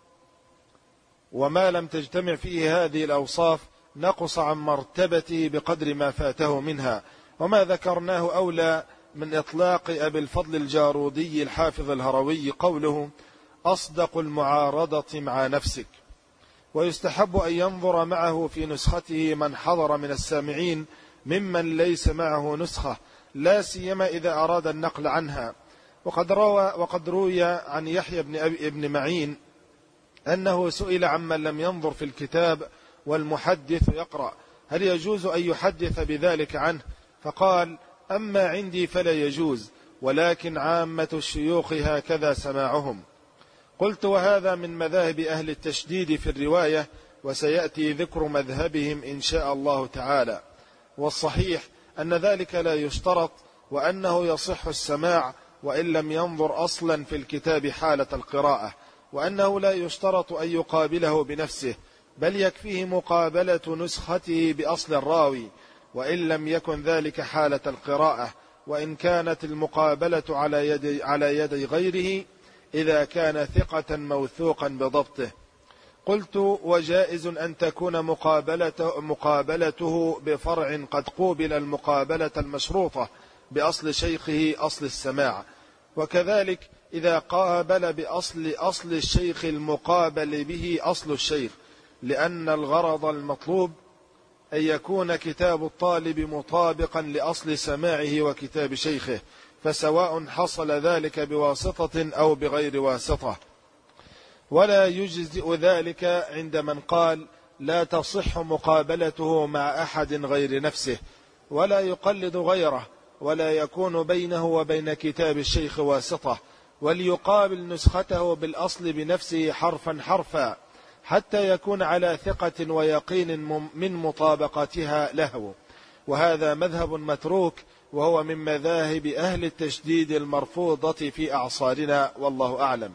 وما لم تجتمع فيه هذه الأوصاف نقص عن مرتبته بقدر ما فاته منها. وما ذكرناه أولى من إطلاق أبي الفضل الجارودي الحافظ الهروي قوله: أصدق المعارضة مع نفسك. ويستحب أن ينظر معه في نسخته من حضر من السامعين ممن ليس معه نسخة، لا سيما إذا أراد النقل عنها. وقد روى وقد روي عن يحيى بن أبي ابن معين أنه سئل عمن لم ينظر في الكتاب والمحدث يقرأ هل يجوز أن يحدث بذلك عنه، فقال: أما عندي فلا يجوز، ولكن عامة الشيوخ هكذا سماعهم. قلت: وهذا من مذاهب أهل التشديد في الرواية، وسيأتي ذكر مذهبهم إن شاء الله تعالى. والصحيح أن ذلك لا يشترط، وأنه يصح السماع وإن لم ينظر أصلا في الكتاب حالة القراءة، وأنه لا يشترط أن يقابله بنفسه، بل يكفيه مقابلة نسخته بأصل الراوي، وإن لم يكن ذلك حالة القراءة، وإن كانت المقابلة على يد على يدي غيره إذا كان ثقة موثوقا بضبطه. قلت: وجائز أن تكون مقابلته, مقابلته بفرع قد قوبل المقابلة المشروطة بأصل شيخه أصل السماع، وكذلك إذا قابل بأصل أصل الشيخ المقابل به أصل الشيخ، لأن الغرض المطلوب أن يكون كتاب الطالب مطابقا لأصل سماعه وكتاب شيخه، فسواء حصل ذلك بواسطة أو بغير واسطة. ولا يجزئ ذلك عند من قال لا تصح مقابلته مع أحد غير نفسه، ولا يقلد غيره، ولا يكون بينه وبين كتاب الشيخ واسطة، وليقابل نسخته بالأصل بنفسه حرفا حرفا حتى يكون على ثقة ويقين من مطابقتها له. وهذا مذهب متروك، وهو من مذاهب أهل التشديد المرفوضة في أعصارنا، والله أعلم.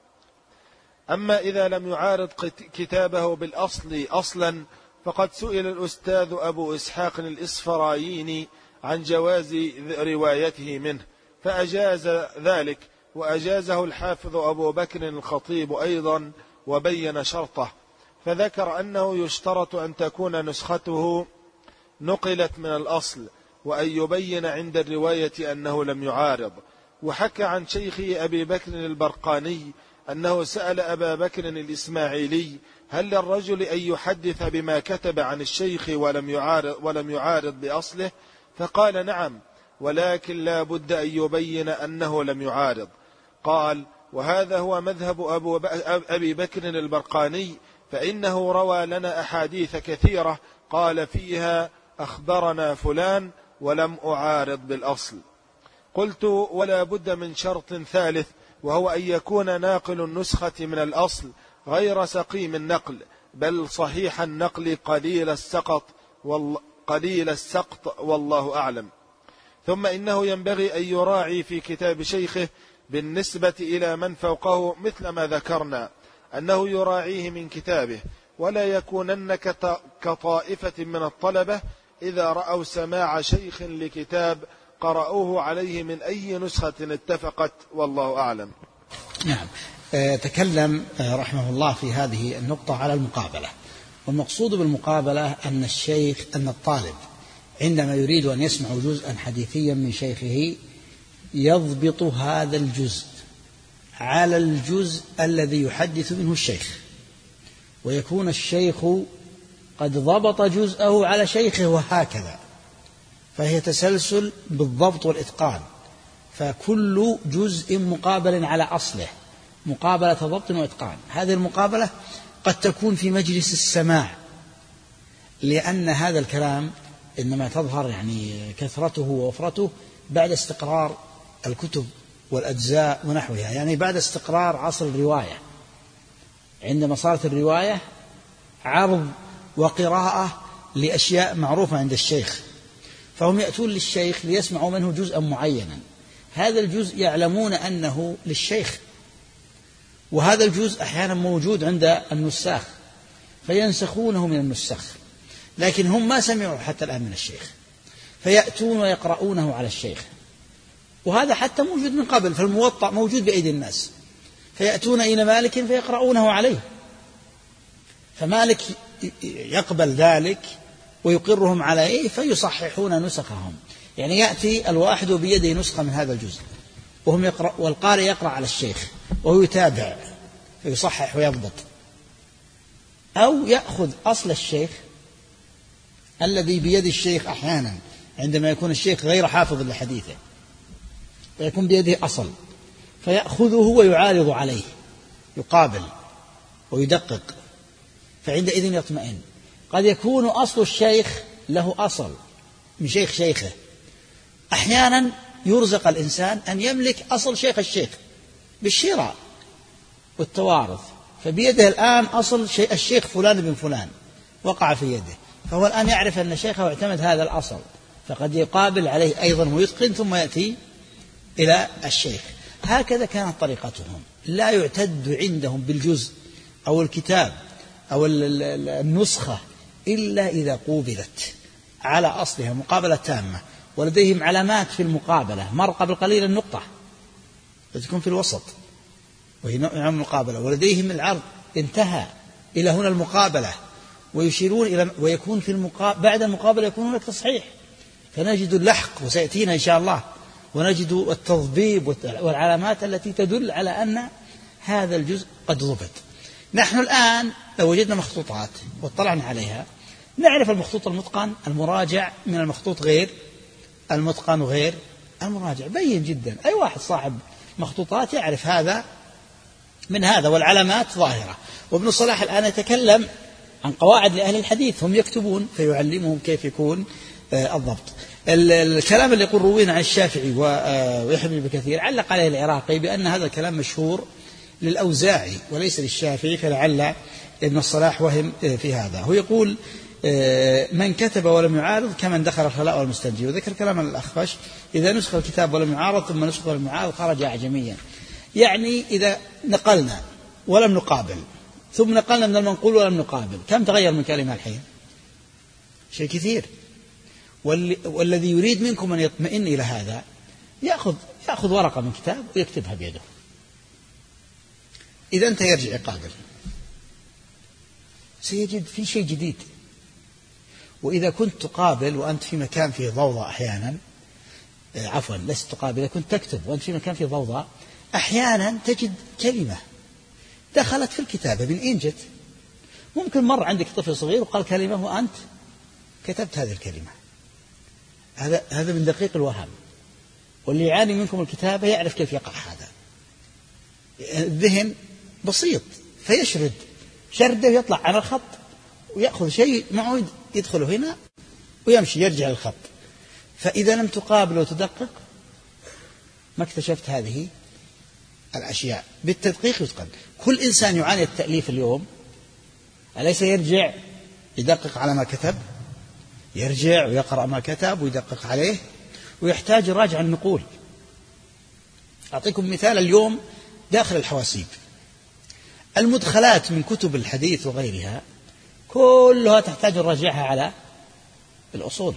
أما إذا لم يعارض كتابه بالأصل أصلا، فقد سئل الأستاذ أبو إسحاق الإسفرايني عن جواز روايته منه فأجاز ذلك، وأجازه الحافظ أبو بكر الخطيب أيضا وبين شرطه، فذكر أنه يشترط أن تكون نسخته نقلت من الأصل، وأن يبين عند الرواية أنه لم يعارض. وحكى عن شيخه أبي بكر البرقاني أنه سأل أبا بكر الإسماعيلي هل للرجل أن يحدث بما كتب عن الشيخ ولم يعارض, ولم يعارض بأصله؟ فقال: نعم، ولكن لا بد أن يبين أنه لم يعارض. قال: وهذا هو مذهب أبو أبي بكر البرقاني، فإنه روى لنا أحاديث كثيرة قال فيها أخبرنا فلان ولم أعارض بالأصل. قلت: ولا بد من شرط ثالث، وهو أن يكون ناقل النسخة من الأصل غير سقيم النقل، بل صحيح النقل قليل السقط قليل السقط والله أعلم. ثم إنه ينبغي أن يراعي في كتاب شيخه بالنسبة إلى من فوقه مثل ما ذكرنا، أنه يراعيه من كتابه، ولا يكونن كطائفة من الطلبة إذا رأوا سماع شيخ لكتاب قرأوه عليه من أي نسخة اتفقت، والله أعلم. نعم. تكلم رحمه الله في هذه النقطة على المقابلة، والمقصود بالمقابلة أن الشيخ أن الطالب عندما يريد أن يسمع جزءا حديثيا من شيخه يضبط هذا الجزء على الجزء الذي يحدث منه الشيخ، ويكون الشيخ قد ضبط جزءه على شيخه وهكذا، فهي تسلسل بالضبط والإتقان، فكل جزء مقابل على أصله مقابلة ضبط وإتقان. هذه المقابلة قد تكون في مجلس السماع، لأن هذا الكلام إنما تظهر يعني كثرته ووفرته بعد استقرار الكتب والأجزاء ونحوها، يعني بعد استقرار عصر الرواية، عندما صارت الرواية عرض وقراءة لأشياء معروفة عند الشيخ، فهم يأتون للشيخ ليسمعوا منه جزءا معينا، هذا الجزء يعلمون أنه للشيخ، وهذا الجزء أحيانا موجود عند النساخ فينسخونه من النساخ، لكن هم ما سمعوا حتى الآن من الشيخ، فيأتون ويقرؤونه على الشيخ، وهذا حتى موجود من قبل، فالموطأ موجود بأيدي الناس، فيأتون إلى مالك فيقرؤونه عليه، فمالك يقبل ذلك ويقرهم عليه فيصححون نسخهم. يعني يأتي الواحد بيده نسخة من هذا الجزء وهم يقرأ، والقارئ يقرأ على الشيخ وهو يتابع فيصحح ويضبط، أو يأخذ أصل الشيخ الذي بيد الشيخ أحيانا عندما يكون الشيخ غير حافظ لحديثه ويكون بيده أصل، فيأخذه ويعارض عليه، يقابل ويدقق، فعندئذ يطمئن. قد يكون أصل الشيخ له أصل من شيخ شيخه. أحيانا يرزق الإنسان أن يملك أصل شيخ الشيخ بالشراء والتوارث، فبيده الآن أصل الشيخ فلان بن فلان وقع في يده، فهو الآن يعرف أن شيخه اعتمد هذا الأصل، فقد يقابل عليه أيضا ويتقن ثم يأتي إلى الشيخ. هكذا كانت طريقتهم، لا يعتد عندهم بالجزء أو الكتاب أو النسخة إلا إذا قوبلت على أصلها مقابلة تامة، ولديهم علامات في المقابلة، مر قبل قليل النقطة تكون في الوسط وهي نوع المقابلة، ولديهم العرض انتهى إلى هنا المقابلة، ويشيرون إلى ويكون في المقابلة بعد المقابلة يكون هناك تصحيح، فنجد اللحق وسيأتينا إن شاء الله، ونجد التضبيب والعلامات التي تدل على أن هذا الجزء قد ضبط. نحن الآن لو وجدنا مخطوطات واطلعنا عليها نعرف المخطوط المتقن المراجع من المخطوط غير المتقن وغير المراجع، بين جدا، أي واحد صاحب مخطوطات يعرف هذا من هذا، والعلامات ظاهرة. وابن الصلاح الآن يتكلم عن قواعد لأهل الحديث، هم يكتبون فيعلمهم كيف يكون الضبط. الكلام اللي يقول روينا عن الشافعي ويحيى بن كثير علق عليه العراقي بأن هذا الكلام مشهور للأوزاعي وليس للشافعي، فلعل ابن الصلاح وهم في هذا. هو يقول من كتب ولم يعارض كمن دخل الخلاء والمستنجي، وذكر كلام الأخفش إذا نسخ الكتاب ولم يعارض ثم نسخ ولم يعارض خرج أعجميا. يعني إذا نقلنا ولم نقابل ثم نقلنا من المنقول ولم نقابل، كم تغير من كلمة الحين؟ شيء كثير. والذي يريد منكم أن يطمئن إلى هذا يأخذ يأخذ ورقة من كتاب ويكتبها بيده، إذا أنت يرجع يقابل سيجد في شيء جديد. وإذا كنت تقابل وأنت في مكان فيه ضوضاء أحيانا، عفوا لست تقابل، إذا كنت تكتب وأنت في مكان فيه ضوضاء أحيانا تجد كلمة دخلت في الكتابة، من أين جت؟ ممكن مر عندك طفل صغير وقال كلمة وأنت كتبت هذه الكلمة. هذا هذا من دقيق الوهم، واللي يعاني منكم الكتابة يعرف كيف يقع هذا. الذهن بسيط فيشرد شرده يطلع على الخط ويأخذ شيء معه يدخله هنا ويمشي يرجع للخط. فإذا لم تقابل وتدقق ما اكتشفت هذه الأشياء. بالتدقيق يتقن. كل إنسان يعاني التأليف اليوم أليس يرجع يدقق على ما كتب؟ يرجع ويقرأ ما كتب ويدقق عليه، ويحتاج يراجع النقول. أعطيكم مثال اليوم داخل الحواسيب، المدخلات من كتب الحديث وغيرها كلها تحتاج نراجعها على الأصول.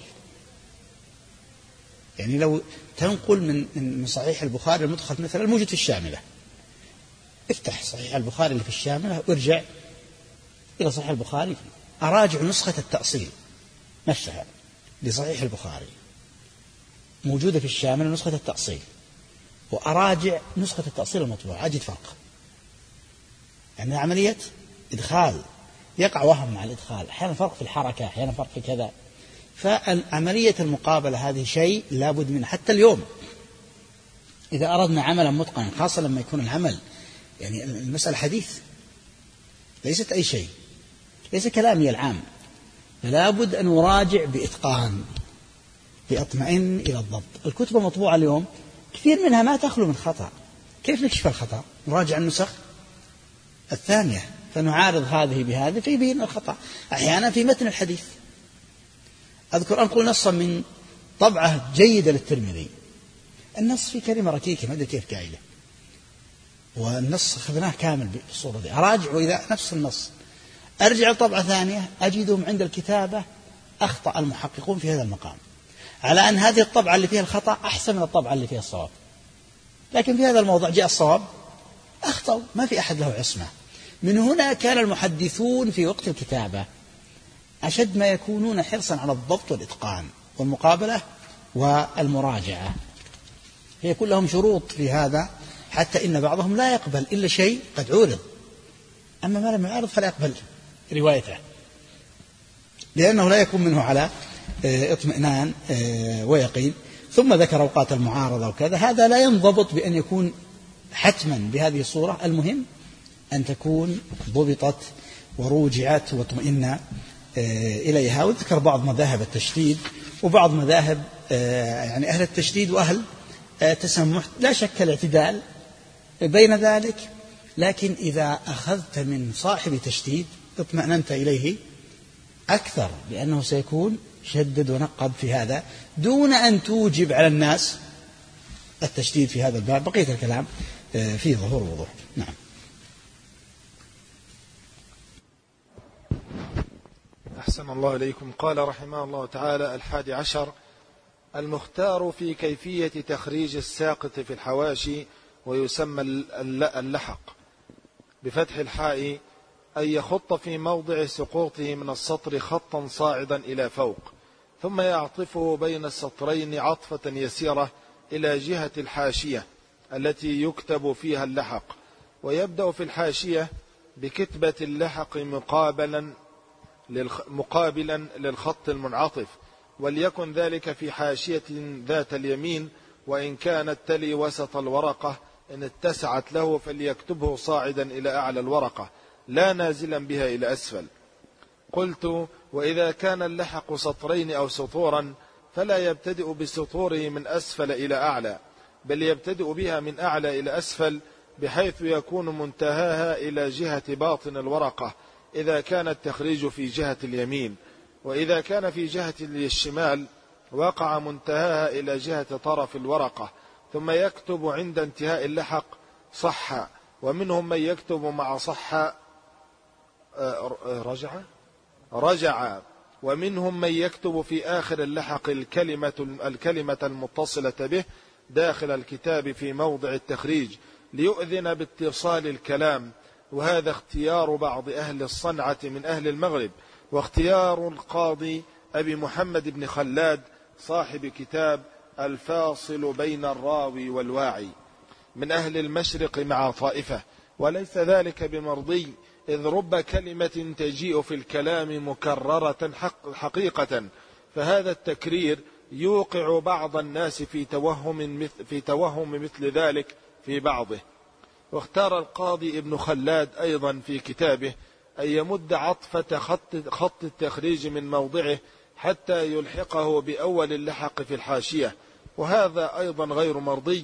يعني لو تنقل من من صحيح البخاري المدخل مثلا الموجود في الشاملة، افتح صحيح البخاري اللي في الشاملة وارجع إلى صحيح البخاري، أراجع نسخة التأصيل نفسها لصحيح البخاري موجودة في الشاملة نسخة التأصيل، وأراجع نسخة التأصيل المطبوعة أجد فرق. يعني عملية إدخال يقع وهم مع الإدخال، أحيانا فرق في الحركة، أحيانا فرق في كذا. فعملية المقابلة هذه شيء لابد منه. حتى اليوم إذا أردنا عملا متقنا، خاصة لما يكون العمل يعني المسألة حديث ليست أي شيء، ليس كلامي العام، فلا بد أن نراجع بإتقان لأطمئن إلى الضبط. الكتب المطبوعة اليوم كثير منها ما تخلو من خطأ، كيف نكشف الخطأ؟ نراجع النسخ الثانية فنعارض هذه بهذه فيبين الخطأ. أحيانا في متن الحديث أذكر أنقل نصا من طبعة جيدة للترمذي، النص في كلمة ركيكة ما أدري كيف قايلة، والنص أخذناه كامل بالصورة دي، أراجع وإذا نفس النص أرجع لطبعة ثانية أجدهم عند الكتابة أخطأ المحققون في هذا المقام. على أن هذه الطبعة اللي فيها الخطأ أحسن من الطبعة اللي فيها الصواب، لكن في هذا الموضوع جاء الصواب أخطأوا، ما في أحد له عصمة. من هنا كان المحدثون في وقت الكتابة أشد ما يكونون حرصا على الضبط والإتقان والمقابلة والمراجعة، هي كلهم شروط في هذا، حتى إن بعضهم لا يقبل إلا شيء قد عورض، أما ما لم يعرض فلا يقبل روايته، لأنه لا يكون منه على اطمئنان ويقين. ثم ذكر أوقات المعارضة وكذا، هذا لا ينضبط بأن يكون حتما بهذه الصورة، المهم أن تكون ضبطت وروجعت واطمئن إليها. وذكر بعض مذاهب التشديد وبعض مذاهب يعني أهل التشديد وأهل تسمح، لا شك الاعتدال بين ذلك، لكن إذا أخذت من صاحب تشديد اطمأننت إليه أكثر، لأنه سيكون شدد ونقب في هذا دون أن توجب على الناس التشديد في هذا الباب. بقية الكلام فيه ظهور ووضوح. نعم. أحسن الله إليكم. قال رحمه الله تعالى: الحادي عشر: المختار في كيفية تخريج الساقط في الحواشي، ويسمى اللحق بفتح الحاء، أن يخط في موضع سقوطه من السطر خطا صاعدا إلى فوق، ثم يعطفه بين السطرين عطفة يسيرة إلى جهة الحاشية التي يكتب فيها اللحق، ويبدأ في الحاشية بكتبة اللحق مقابلا مقابلا للخط المنعطف، وليكن ذلك في حاشية ذات اليمين، وإن كانت تلي وسط الورقة إن اتسعت له فليكتبه صاعدا إلى أعلى الورقة لا نازلا بها إلى أسفل. قلت: وإذا كان اللحق سطرين أو سطورا فلا يبتدئ بسطوره من أسفل إلى أعلى، بل يبتدئ بها من أعلى إلى أسفل، بحيث يكون منتهاها إلى جهة باطن الورقة إذا كان التخريج في جهة اليمين، وإذا كان في جهة الشمال وقع منتهاها إلى جهة طرف الورقة، ثم يكتب عند انتهاء اللحق صح، ومنهم من يكتب مع صح رجع رجع ومنهم من يكتب في آخر اللحق الكلمة الكلمة المتصلة به داخل الكتاب في موضع التخريج ليؤذن باتصال الكلام، وهذا اختيار بعض أهل الصنعة من أهل المغرب، واختيار القاضي أبي محمد بن خلاد صاحب كتاب الفاصل بين الراوي والواعي من أهل المشرق مع طائفة، وليس ذلك بمرضي، إذ رب كلمة تجيء في الكلام مكررة حقيقة، فهذا التكرير يوقع بعض الناس في توهم مثل, في توهم مثل ذلك في بعضه. واختار القاضي ابن خلاد أيضا في كتابه أن يمد عطفة خط, خط التخريج من موضعه حتى يلحقه بأول اللحق في الحاشية، وهذا أيضا غير مرضي،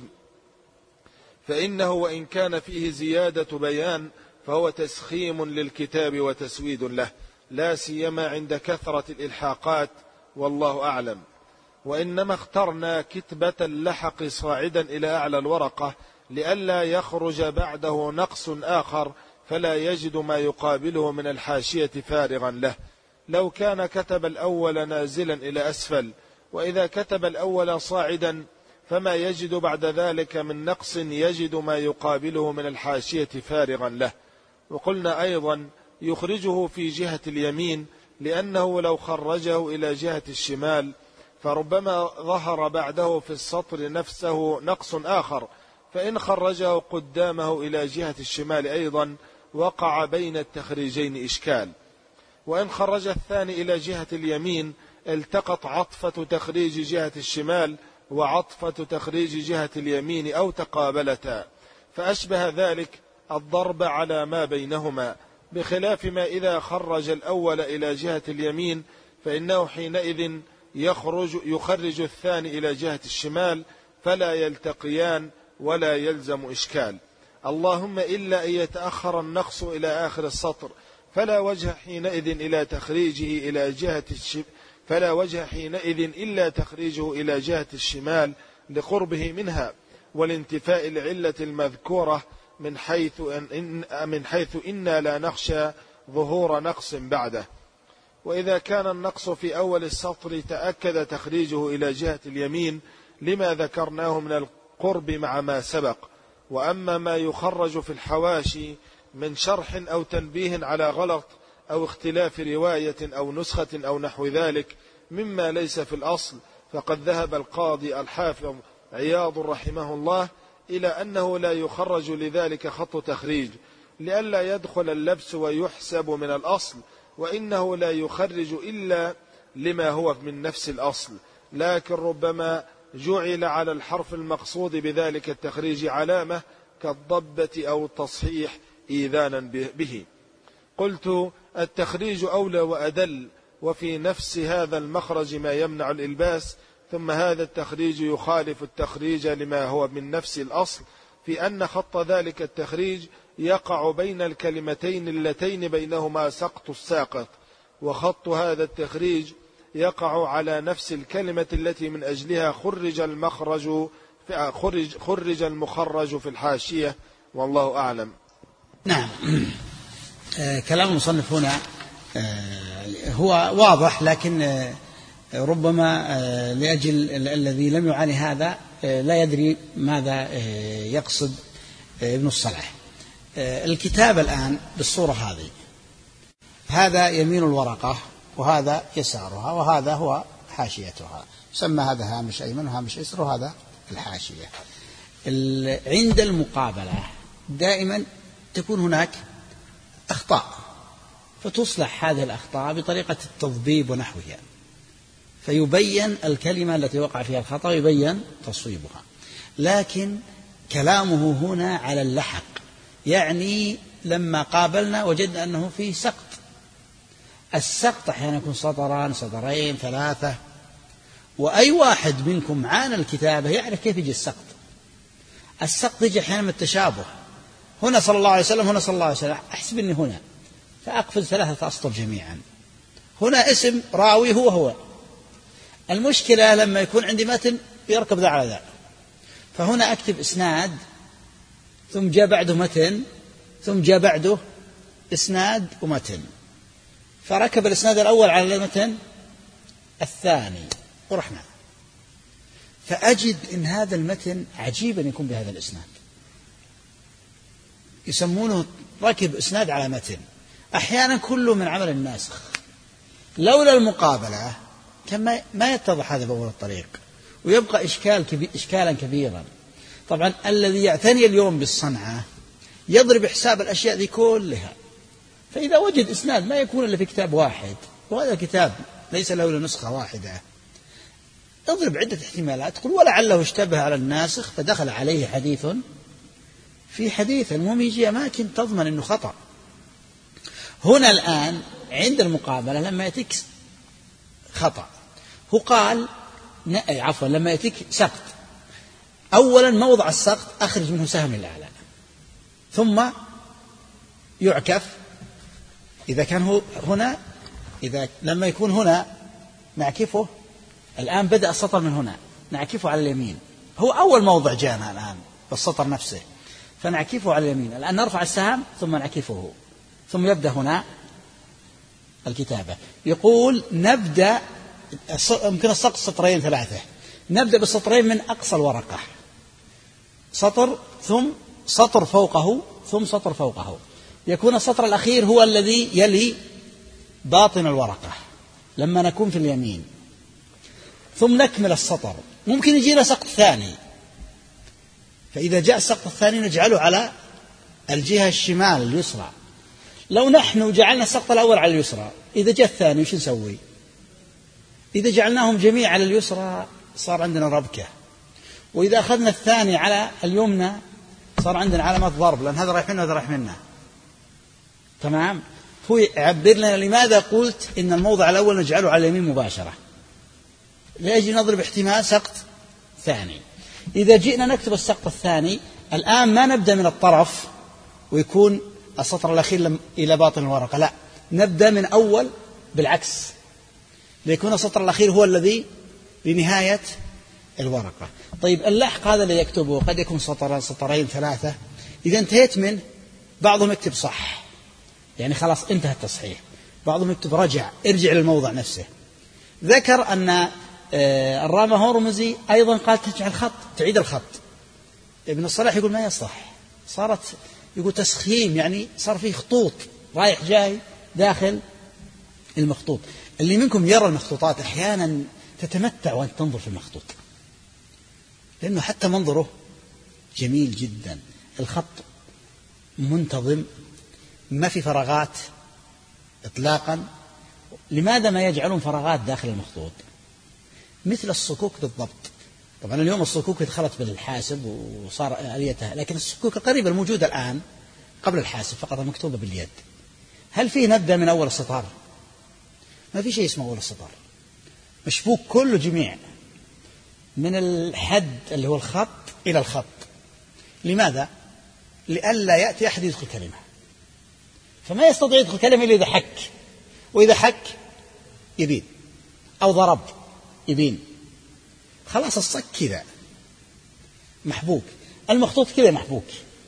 فإنه وإن كان فيه زيادة بيان فهو تسخيم للكتاب وتسويد له، لا سيما عند كثرة الإلحاقات، والله أعلم. وإنما اخترنا كتبة اللحق صاعدا إلى أعلى الورقة لئلا يخرج بعده نقص آخر فلا يجد ما يقابله من الحاشية فارغا له، لو كان كتب الأول نازلا إلى أسفل، وإذا كتب الأول صاعدا فما يجد بعد ذلك من نقص يجد ما يقابله من الحاشية فارغا له. وقلنا أيضا يخرجه في جهة اليمين، لأنه لو خرجه إلى جهة الشمال فربما ظهر بعده في السطر نفسه نقص آخر، فإن خرجه قدامه إلى جهة الشمال أيضا وقع بين التخريجين إشكال، وإن خرج الثاني إلى جهة اليمين التقط عطفة تخريج جهة الشمال وعطفة تخريج جهة اليمين أو تقابلتا، فأشبه ذلك الضرب على ما بينهما، بخلاف ما إذا خرج الأول إلى جهة اليمين فإنه حينئذ يخرج يخرج الثاني إلى جهة الشمال فلا يلتقيان ولا يلزم إشكال، اللهم إلا أن يتأخر النقص إلى آخر السطر فلا وجه حينئذ إلى تخريجه إلى جهة الشمال فلا وجه حينئذ إلا تخريجه إلى جهة الشمال لقربه منها، والانتفاء العلة المذكورة من حيث إن من حيث إنا لا نخشى ظهور نقص بعده. وإذا كان النقص في أول السطر تأكد تخريجه إلى جهة اليمين لما ذكرناه من القرب مع ما سبق. وأما ما يخرج في الحواشي من شرح أو تنبيه على غلط أو اختلاف رواية أو نسخة أو نحو ذلك مما ليس في الأصل، فقد ذهب القاضي الحافظ عياض رحمه الله إلى أنه لا يخرج لذلك خط تخريج لئلا يدخل اللبس ويحسب من الأصل، وإنه لا يخرج إلا لما هو من نفس الأصل، لكن ربما جعل على الحرف المقصود بذلك التخريج علامة كالضبة أو التصحيح إيذانا به. قلت التخريج أولى وأدل، وفي نفس هذا المخرج ما يمنع الإلباس، ثم هذا التخريج يخالف التخريج لما هو من نفس الأصل في أن خط ذلك التخريج يقع بين الكلمتين اللتين بينهما سقط الساقط، وخط هذا التخريج يقع على نفس الكلمة التي من أجلها خرج المخرج خرج, خرج المخرج في الحاشية، والله أعلم. نعم. آه كلام المصنف هنا آه هو واضح، لكن آه ربما آه لأجل الذي لم يعاني هذا آه لا يدري ماذا آه يقصد آه ابن الصلاح. آه الكتاب الآن بالصورة هذه، هذا يمين الورقة وهذا يسارها وهذا هو حاشيتها، يسمى هذا هامش أيمن وهامش يسر وهذا الحاشية. عند المقابلة دائما تكون هناك أخطاء، فتصلح هذه الأخطاء بطريقة التضبيب ونحوها، فيبين الكلمة التي وقع فيها الخطأ ويبين تصويبها. لكن كلامه هنا على اللحق، يعني لما قابلنا وجدنا أنه فيه سقط. السقط أحيانا يكون سطران سطرين ثلاثة، وأي واحد منكم عانى الكتابة يعرف كيف يجي السقط. السقط يجي أحيانا من التشابه، هنا صلى الله عليه وسلم هنا صلى الله عليه وسلم، أحسب أني هنا فأقفز ثلاثة أسطر جميعا، هنا اسم راوي هو هو. المشكلة لما يكون عندي متن يركب ذا على ذا، فهنا أكتب إسناد ثم جاء بعده متن ثم جاء بعده إسناد ومتن، فركب الإسناد الأول على المتن الثاني ورحنا، فأجد إن هذا المتن عجيب أن يكون بهذا الإسناد، يسمونه ركب إسناد على متن، أحيانا كله من عمل الناسخ. لولا المقابلة كان ما يتضح هذا بأول الطريق، ويبقى إشكال كبير إشكالا كبيرا. طبعا الذي يعتني اليوم بالصنعة يضرب حساب الأشياء ذي كلها، فإذا وجد إسناد ما يكون إلا في كتاب واحد، وهذا الكتاب ليس له إلا نسخة واحدة، اضرب عدة احتمالات، تقول ولعله اشتبه على الناسخ فدخل عليه حديث في حديث، المهم يجي أماكن تضمن أنه خطأ. هنا الآن عند المقابلة لما يأتيك خطأ، هو قال عفوا لما يأتيك سقط، أولا موضع السقط أخرج منه سهم الأعلى، ثم يعكف إذا كان هو هنا، إذا لما يكون هنا نعكفه، الآن بدأ السطر من هنا نعكفه على اليمين، هو أول موضع جاءنا الآن بالسطر نفسه، فنعكفه على اليمين. الآن نرفع السهم ثم نعكفه، ثم يبدأ هنا الكتابة. يقول نبدأ يمكن السقط سطرين ثلاثة، نبدأ بالسطرين من أقصى الورقة، سطر ثم سطر فوقه ثم سطر فوقه، يكون السطر الأخير هو الذي يلي باطن الورقة لما نكون في اليمين، ثم نكمل السطر. ممكن يجينا سقط ثاني، فإذا جاء السقط الثاني نجعله على الجهة الشمال اليسرى. لو نحن جعلنا السقط الأول على اليسرى، إذا جاء الثاني وش نسوي؟ إذا جعلناهم جميع على اليسرى صار عندنا ربكة، وإذا أخذنا الثاني على اليمنى صار عندنا علامات ضرب، لأن هذا رايح منا وهذا رايح منا. تمام؟ هو يعبر لنا لماذا قلت إن الموضع الأول نجعله على اليمين مباشرة، لأجل نضرب احتمال سقط ثاني. إذا جئنا نكتب السقط الثاني الآن ما نبدأ من الطرف ويكون السطر الأخير إلى باطن الورقة، لا، نبدأ من أول بالعكس، ليكون السطر الأخير هو الذي لنهاية الورقة. طيب اللحق هذا اللي يكتبه قد يكون سطرين سطرين ثلاثة، إذا انتهيت منه بعضهم يكتب صح، يعني خلاص انتهى التصحيح، بعضهم يكتب رجع، ارجع للموضع نفسه. ذكر أن الرامة هورمزي أيضا قال تجعل خط، تعيد الخط. ابن الصلاح يقول ما يصح، صارت يقول تسخيم، يعني صار فيه خطوط رايح جاي داخل المخطوط. اللي منكم يرى المخطوطات أحيانا تتمتع وأنت تنظر في المخطوط، لأنه حتى منظره جميل جدا، الخط منتظم ما في فراغات إطلاقا. لماذا ما يجعلون فراغات داخل المخطوط؟ مثل الصكوك بالضبط. طبعا اليوم الصكوك دخلت بالحاسب وصار آليتها، لكن الصكوك القريبة الموجودة الآن قبل الحاسب فقط مكتوبة باليد. هل فيه نبدأ من أول السطر؟ ما في شيء اسمه أول السطر، مشبوك كله جميع من الحد اللي هو الخط إلى الخط. لماذا؟ لئلا يأتي أحد يدخل كلمة، فما يستطيع يدخل كلمة إلا إذا حك، وإذا حك يبين، أو ضرب يبين. خلاص الصك كذا محبوك، المخطوط كذا محبوك،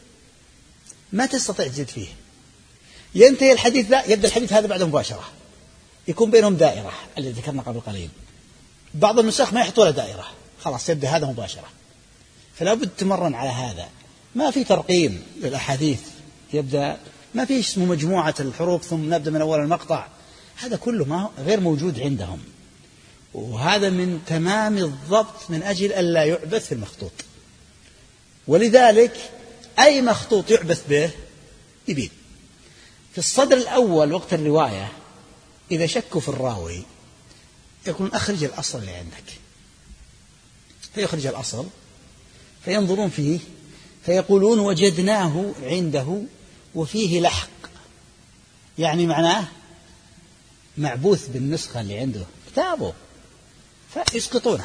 ما تستطيع تزيد فيه. ينتهي الحديث ذا، يبدأ الحديث هذا بعد مباشرة، يكون بينهم دائرة اللي ذكرنا قبل قليل. بعض النسخ ما يحط ولا دائرة، خلاص يبدأ هذا مباشرة. فلا بد تمرن على هذا. ما في ترقيم للأحاديث، يبدأ ما في اسمه مجموعة الحروف ثم نبدأ من أول المقطع، هذا كله ما غير موجود عندهم. وهذا من تمام الضبط من أجل ألا يعبث في المخطوط. ولذلك أي مخطوط يعبث به يبين. في الصدر الأول وقت الرواية إذا شكوا في الراوي يقولون أخرج الأصل اللي عندك، فيخرج الأصل فينظرون فيه فيقولون وجدناه عنده وفيه لحق، يعني معناه معبوث بالنسخة اللي عنده كتابه، فيسقطونه.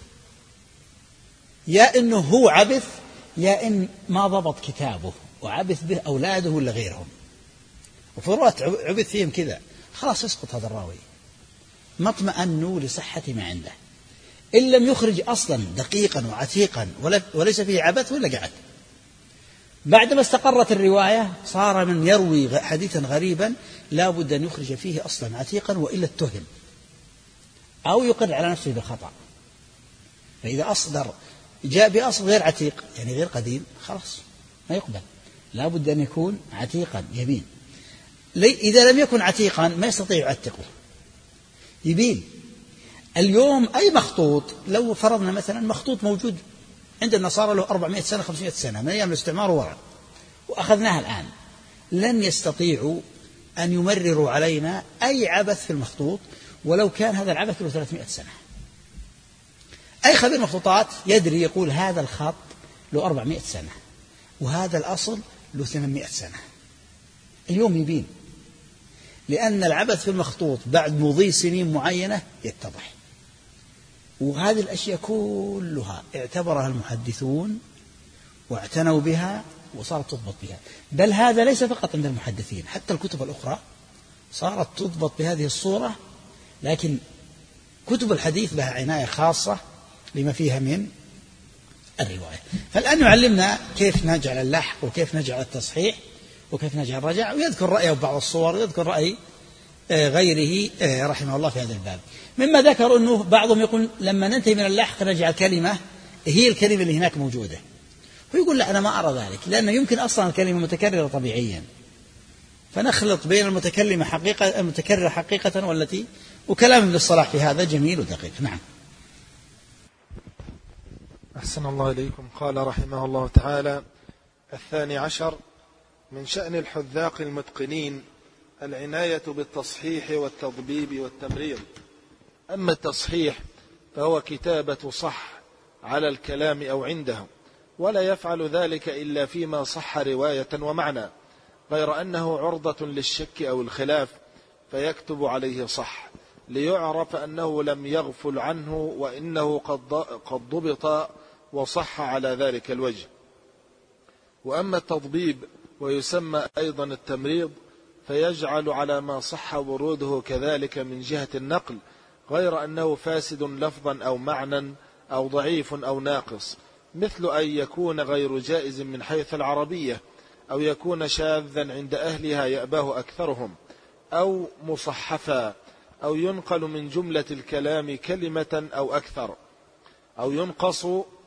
يا إنه هو عبث، يا إن ما ضبط كتابه وعبث به أولاده ولا غيرهم، وفروات عبث فيهم كذا، خلاص يسقط هذا الراوي. ما اطمأنوا لصحة ما عنده. إن لم يخرج أصلا دقيقا وعتيقا وليس فيه عبث ولا قعد. بعدما استقرت الرواية صار من يروي حديثا غريبا لا بد أن يخرج فيه أصلا عتيقا وإلا اتهم أو يقر على نفسه بالخطأ. فإذا أصدر جاء بأصل غير عتيق يعني غير قديم خلاص ما يقبل، لا بد أن يكون عتيقا يبين. إذا لم يكن عتيقا ما يستطيع يعتقه يبين. اليوم أي مخطوط لو فرضنا مثلا مخطوط موجود عند النصارى له أربعمائة سنة خمسمائة سنة من أيام الاستعمار وورع وأخذناها الآن، لن يستطيعوا أن يمرروا علينا أي عبث في المخطوط ولو كان هذا العبث له ثلاثمائة سنة. أي خبير مخطوطات يدري يقول هذا الخط له أربعمائة سنة وهذا الأصل له ثمانمائة سنة. اليوم يبين، لأن العبث في المخطوط بعد مضي سنين معينة يتضح. وهذه الأشياء كلها اعتبرها المحدثون واعتنوا بها وصارت تضبط بها. بل هذا ليس فقط عند المحدثين، حتى الكتب الأخرى صارت تضبط بهذه الصورة. لكن كتب الحديث لها عناية خاصة لما فيها من الرواية. فالآن يعلمنا كيف نجعل اللحق وكيف نجعل التصحيح وكيف نجعل الرجع، ويذكر رأيه ببعض الصور ويذكر رأي غيره رحمه الله في هذا الباب. مما ذكر أنه بعضهم يقول لما ننتهي من اللحق نجعل كلمة هي الكلمة اللي هناك موجودة، ويقول لا أنا ما أرى ذلك، لأنه يمكن أصلا الكلمة متكررة طبيعيا، فنخلط بين المتكلمة حقيقة المتكررة حقيقة والتي، وكلام ابن الصلاح في هذا جميل ودقيق. نعم. أحسن الله إليكم. قال رحمه الله تعالى: الثاني عشر من شأن الحذاق المتقنين العناية بالتصحيح والتضبيب والتمريض. أما التصحيح فهو كتابة صح على الكلام أو عنده، ولا يفعل ذلك إلا فيما صح رواية ومعنى، غير أنه عرضة للشك أو الخلاف فيكتب عليه صح ليعرف أنه لم يغفل عنه وإنه قد ضبط وصح على ذلك الوجه. وأما التضبيب ويسمى أيضا التمريض فيجعل على ما صح وروده كذلك من جهة النقل، غير أنه فاسد لفظا أو معنى أو ضعيف أو ناقص، مثل أن يكون غير جائز من حيث العربية، أو يكون شاذا عند أهلها يأباه أكثرهم، أو مصحفا، أو ينقل من جملة الكلام كلمة أو أكثر، أو ينقص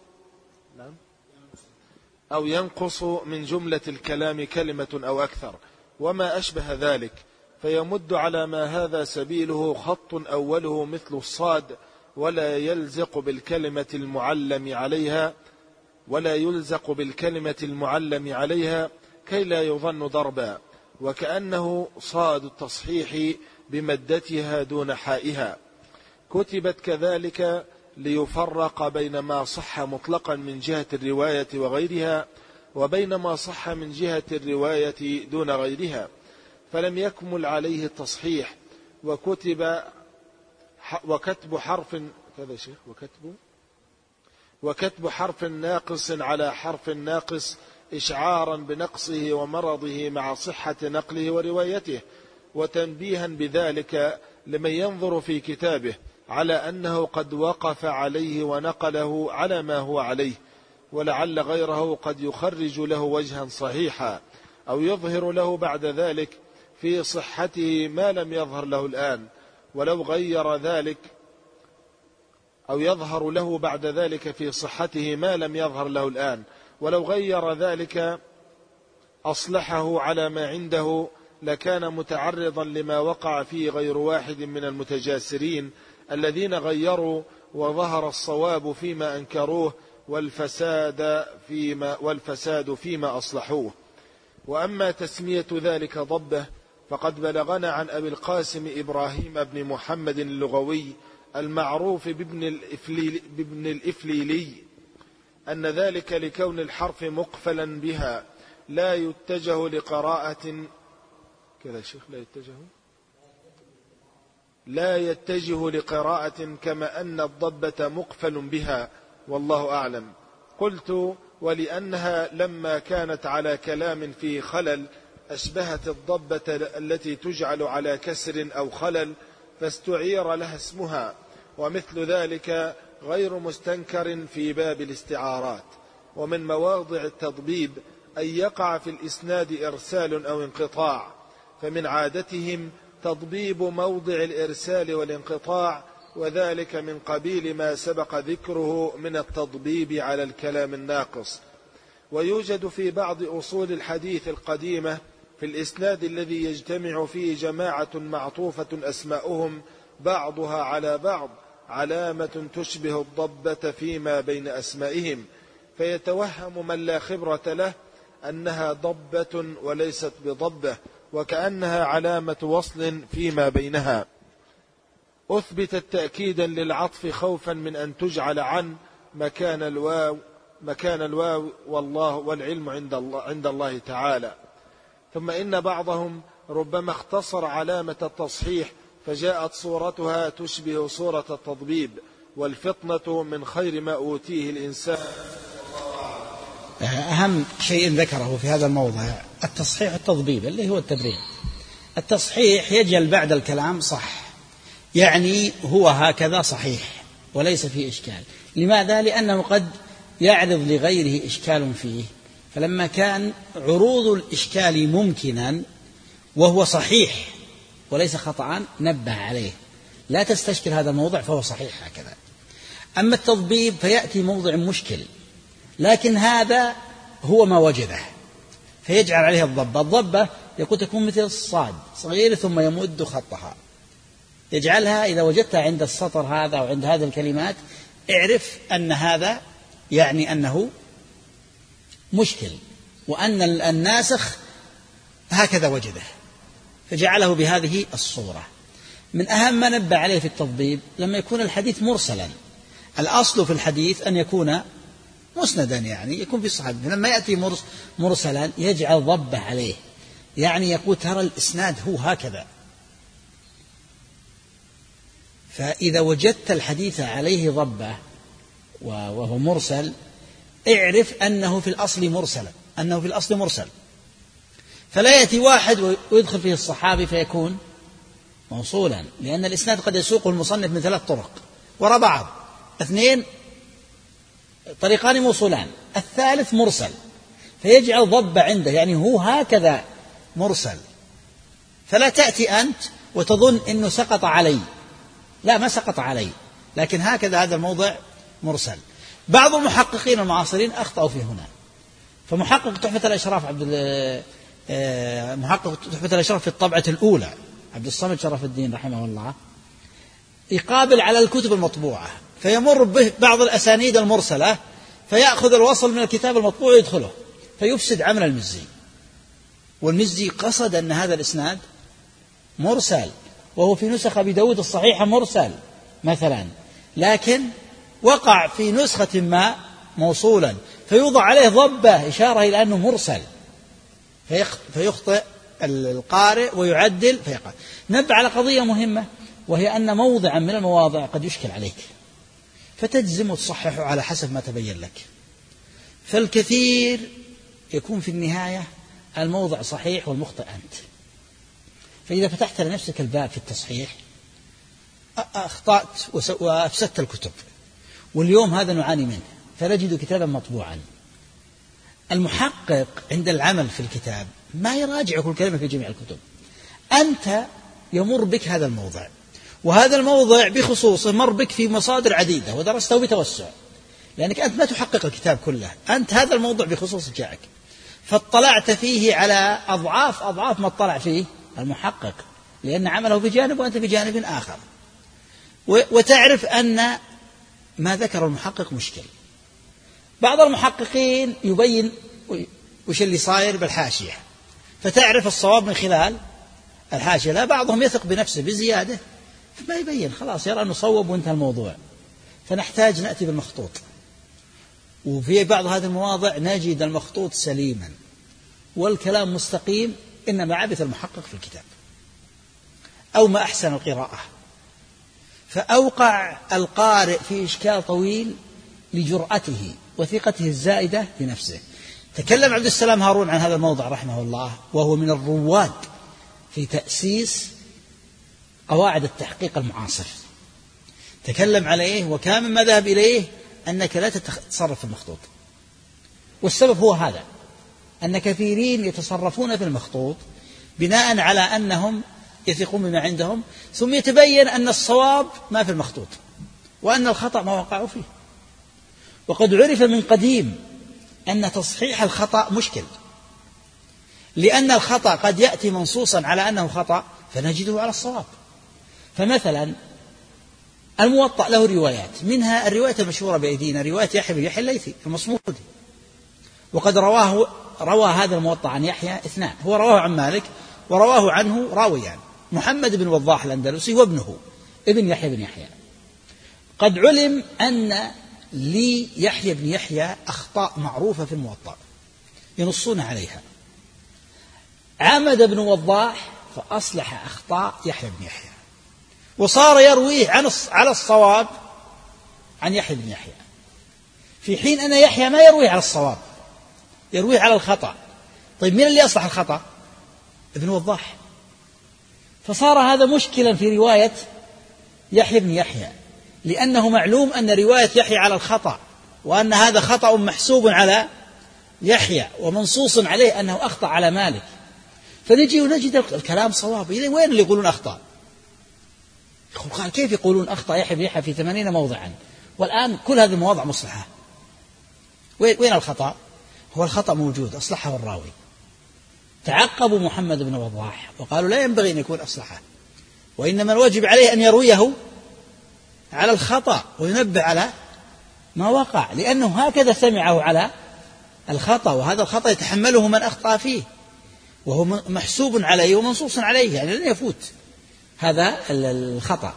أو ينقص من جملة الكلام كلمة أو أكثر، وما أشبه ذلك، فيمد على ما هذا سبيله خط أوله مثل الصاد، ولا يلزق بالكلمة المعلم عليها ولا يلزق بالكلمة المعلم عليها كي لا يظن ضربا، وكأنه صاد التصحيح بمدتها دون حائها. كتبت كذلك ليفرق بين ما صح مطلقا من جهة الرواية وغيرها، وبين ما صح من جهة الرواية دون غيرها، فلم يكمل عليه التصحيح. وكتب وكتب حرف كذا شيخ وكتب وكتب حرف ناقص على حرف ناقص إشعارا بنقصه ومرضه مع صحة نقله وروايته، وتنبيها بذلك لمن ينظر في كتابه على أنه قد وقف عليه ونقله على ما هو عليه، ولعل غيره قد يخرج له وجها صحيحا، أو يظهر له بعد ذلك في صحته ما لم يظهر له الآن، ولو غير ذلك أو يظهر له بعد ذلك في صحته ما لم يظهر له الآن، ولو غير ذلك أصلحه على ما عنده، لكان متعرضا لما وقع فيه غير واحد من المتجاسرين الذين غيروا وظهر الصواب فيما أنكروه والفساد فيما, والفساد فيما أصلحوه. وأما تسمية ذلك ضبة فقد بلغنا عن أبي القاسم إبراهيم بن محمد اللغوي المعروف بابن الإفليلي, بابن الإفليلي أن ذلك لكون الحرف مقفلا بها لا يتجه لقراءة كذا شيخ لا يتجه لا يتجه لقراءة كما أن الضبة مقفل بها، والله أعلم. قلت ولأنها لما كانت على كلام فيه خلل أشبهت الضبة التي تجعل على كسر أو خلل فاستعير لها اسمها، ومثل ذلك غير مستنكر في باب الاستعارات. ومن مواضع التضبيب أن يقع في الإسناد إرسال أو انقطاع، فمن عادتهم تضبيب موضع الإرسال والانقطاع، وذلك من قبيل ما سبق ذكره من التضبيب على الكلام الناقص. ويوجد في بعض أصول الحديث القديمة في الإسناد الذي يجتمع فيه جماعة معطوفة أسماؤهم بعضها على بعض علامة تشبه الضبة فيما بين أسمائهم، فيتوهم من لا خبرة له أنها ضبة وليست بضبة، وكأنها علامة وصل فيما بينها. أثبتت تأكيدا للعطف خوفا من أن تجعل عن مكان الواو مكان الواو والله والعلم عند الله, عند الله تعالى. ثم إن بعضهم ربما اختصر علامة التصحيح فجاءت صورتها تشبه صورة التضبيب، والفطنة من خير ما أوتيه الإنسان. أهم شيء ذكره في هذا الموضع التصحيح التضبيب اللي هو التبرير. التصحيح يجعل بعد الكلام صح، يعني هو هكذا صحيح وليس فيه إشكال. لماذا؟ لأنه قد يعرض لغيره إشكال فيه، فلما كان عروض الإشكال ممكنا وهو صحيح وليس خطأ نبه عليه، لا تستشكل هذا الموضع فهو صحيح هكذا. أما التضبيب فيأتي موضع مشكل لكن هذا هو ما وجده فيجعل عليه الضبة. الضبة يقول تكون مثل الصاد صغير ثم يمد خطها، يجعلها إذا وجدتها عند السطر هذا أو عند هذه الكلمات اعرف أن هذا يعني أنه مشكل، وأن الناسخ هكذا وجده فجعله بهذه الصورة. من أهم ما نبه عليه في التضبيب لما يكون الحديث مرسلا، الأصل في الحديث أن يكون مسندا، يعني يكون في الصحابة، لما يأتي مرسلا يجعل ضبه عليه، يعني يقول ترى الإسناد هو هكذا. فإذا وجدت الحديث عليه ضبه وهو مرسل اعرف أنه في الأصل مرسلا أنه في الأصل مرسل فلا يأتي واحد ويدخل فيه الصحابي فيكون موصولا، لأن الإسناد قد يسوق المصنف من ثلاث طرق وراء بعض، اثنين طريقان موصولان، الثالث مرسل فيجعل ضب عنده، يعني هو هكذا مرسل. فلا تأتي أنت وتظن أنه سقط علي، لا، ما سقط علي، لكن هكذا هذا الموضع مرسل. بعض المحققين المعاصرين أخطأوا في هنا. فمحقق تحفة الأشراف عبد محقق تحفة الأشراف في الطبعة الأولى عبد الصمد شرف الدين رحمه الله يقابل على الكتب المطبوعة، فيمر به بعض الأسانيد المرسلة فيأخذ الوصل من الكتاب المطبوع ويدخله فيفسد عمل المزي. والمزي قصد أن هذا الإسناد مرسل، وهو في نسخة أبي داود الصحيحة مرسل مثلا، لكن وقع في نسخة ما موصولا فيوضع عليه ضبة إشارة إلى أنه مرسل فيخطئ القارئ ويعدل فيقع. نبه على قضية مهمة، وهي أن موضعا من المواضع قد يشكل عليك فتجزم وتصححه على حسب ما تبين لك. فالكثير يكون في النهاية الموضع صحيح والمخطئ أنت. فإذا فتحت لنفسك الباب في التصحيح أخطأت وأفسدت الكتب، واليوم هذا نعاني منه، فنجد كتابا مطبوعا. المحقق عند العمل في الكتاب ما يراجع كل كلمة في جميع الكتب، أنت يمر بك هذا الموضع، وهذا الموضع بخصوصه مر بك في مصادر عديدة ودرسته بتوسع، لأنك أنت ما تحقق الكتاب كله، أنت هذا الموضوع بخصوص جاءك فاطلعت فيه على أضعاف أضعاف ما اطلع فيه المحقق، لأن عمله بجانب وأنت بجانب آخر، وتعرف أن ما ذكر المحقق مشكل. بعض المحققين يبين وش اللي صاير بالحاشية فتعرف الصواب من خلال الحاشية، لا، بعضهم يثق بنفسه بزيادة فما يبين، خلاص يرى أنه صوب وانتهى الموضوع. فنحتاج نأتي بالمخطوط، وفي بعض هذه المواضع نجد المخطوط سليما والكلام مستقيم، إنما عبث المحقق في الكتاب أو ما أحسن القراءة، فأوقع القارئ في إشكال طويل لجرأته وثقته الزائدة بنفسه. تكلم عبد السلام هارون عن هذا الموضع رحمه الله، وهو من الرواد في تأسيس قواعد التحقيق المعاصر، تكلم عليه وكان مما ذهب إليه أنك لا تتصرف في المخطوط. والسبب هو هذا، أن كثيرين يتصرفون في المخطوط بناء على أنهم يثقون بما عندهم، ثم يتبين أن الصواب ما في المخطوط وأن الخطأ ما وقعوا فيه. وقد عرف من قديم أن تصحيح الخطأ مشكل، لأن الخطأ قد يأتي منصوصا على أنه خطأ فنجده على الصواب. فمثلا الموطأ له روايات، منها الرواية المشهورة بأيدينا رواية يحيى بن يحيى الليثي المصمودي، وقد رواه روى هذا الموطأ عن يحيى اثنان، هو رواه عن مالك ورواه عنه راويان، محمد بن وضاح الأندلسي وابنه ابن يحيى بن يحيى. قد علم أن لي يحيى بن يحيى أخطاء معروفة في الموطأ ينصون عليها، عمد بن وضاح فأصلح أخطاء يحيى بن يحيى وصار يرويه عن على الصواب عن يحيى بن يحيى، في حين أن يحيى ما يرويه على الصواب، يرويه على الخطأ. طيب من اللي أصلح الخطأ؟ ابن وضاح. فصار هذا مشكلا في رواية يحيى بن يحيى، لأنه معلوم أن رواية يحيى على الخطأ، وأن هذا خطأ محسوب على يحيى ومنصوص عليه أنه أخطأ على مالك، فنجي ونجد الكلام صواب. إذن وين اللي يقولون أخطأ؟ قال كيف يقولون أخطأ يحيى بن يحيى في ثمانين موضعا والآن كل هذه المواضع مصلحة؟ وين الخطأ؟ هو الخطأ موجود أصلحه الراوي. تعقبوا محمد بن وضاح وقالوا لا ينبغي أن يكون أصلحه، وإنما الواجب عليه أن يرويه على الخطأ وينبه على ما وقع، لأنه هكذا سمعه على الخطأ، وهذا الخطأ يتحمله من أخطأ فيه وهو محسوب عليه ومنصوص عليه، يعني لن يفوت هذا الخطأ.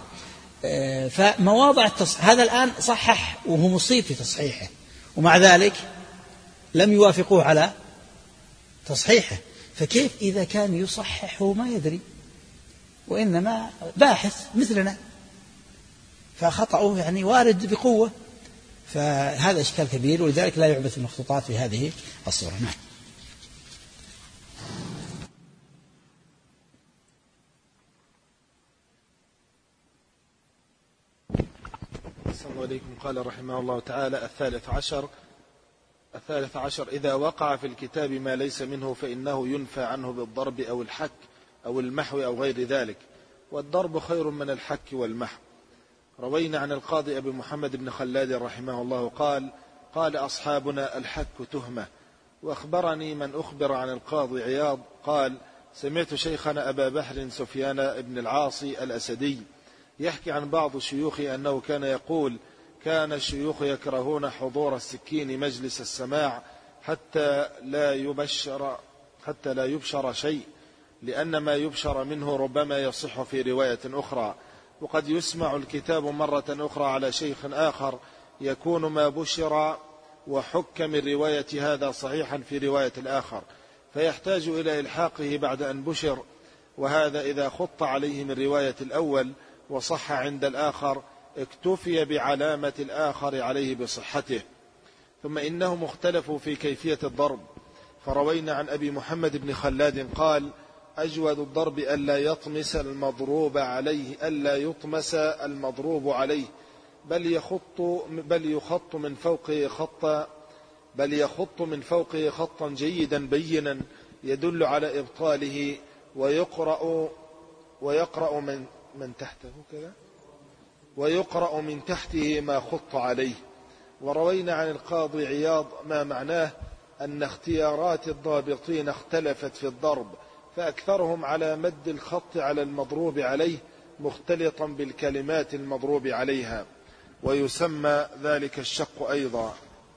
فمواضع التصحيح هذا الآن صحح وهو مصيب في تصحيحه، ومع ذلك لم يوافقوه على تصحيحه، فكيف إذا كان يصحح وما يدري وإنما باحث مثلنا، فخطأه يعني وارد بقوة. فهذا إشكال كبير، ولذلك لا يعبث المخطوطات في هذه الصورة. نعم. السلام عليكم. قال رحمه الله تعالى: الثالث عشر الثالث عشر إذا وقع في الكتاب ما ليس منه فإنه ينفى عنه بالضرب أو الحك أو المحو أو غير ذلك، والضرب خير من الحك والمحو. روينا عن القاضي أبي محمد بن خلاد رحمه الله قال: قال أصحابنا الحك تهمة. وأخبرني من أخبر عن القاضي عياض قال: سمعت شيخنا أبا بحر سفيان بن العاصي الأسدي يحكي عن بعض شيوخه أنه كان يقول: كان الشيوخ يكرهون حضور السكين مجلس السماع حتى لا يبشر حتى لا يبشر شيء، لأن ما يبشر منه ربما يصح في رواية أخرى، وقد يسمع الكتاب مرة أخرى على شيخ آخر يكون ما بشر وحك من رواية هذا صحيحا في رواية الآخر، فيحتاج إلى إلحاقه بعد أن بشر، وهذا إذا خط عليه من رواية الأول وصح عند الآخر اكتفي بعلامة الآخر عليه بصحته. ثم إنهم اختلفوا في كيفية الضرب، فروينا عن أبي محمد بن خلاد قال: أجود الضرب ألا يطمس المضروب عليه ألا يطمس المضروب عليه بل يخط بل يخط من فوقه خطا بل يخط من فوقه خطا جيدا بينا يدل على إبطاله، ويقرأ ويقرأ من من تحته كذا ويقرأ من تحته ما خط عليه. وروينا عن القاضي عياض ما معناه أن اختيارات الضابطين اختلفت في الضرب، فأكثرهم على مد الخط على المضروب عليه مختلطا بالكلمات المضروب عليها، ويسمى ذلك الشق أيضا.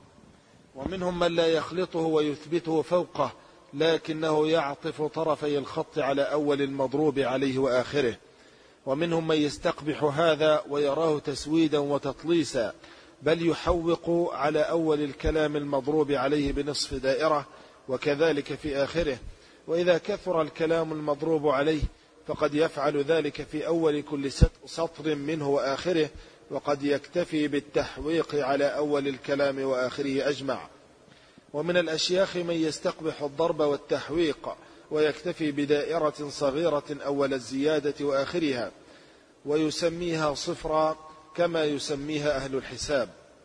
ومنهم من لا يخلطه ويثبته فوقه، لكنه يعطف طرفي الخط على أول المضروب عليه وآخره. ومنهم من يستقبح هذا ويراه تسويدا وتطليسا، بل يحوق على أول الكلام المضروب عليه بنصف دائرة، وكذلك في آخره. وإذا كثر الكلام المضروب عليه فقد يفعل ذلك في أول كل سطر منه وآخره، وقد يكتفي بالتحويق على أول الكلام وآخره أجمع. ومن الأشياخ من يستقبح الضرب والتحويق ويكتفي بدائرة صغيرة أول الزيادة وآخرها، ويسميها صفرا كما يسميها أهل الحساب.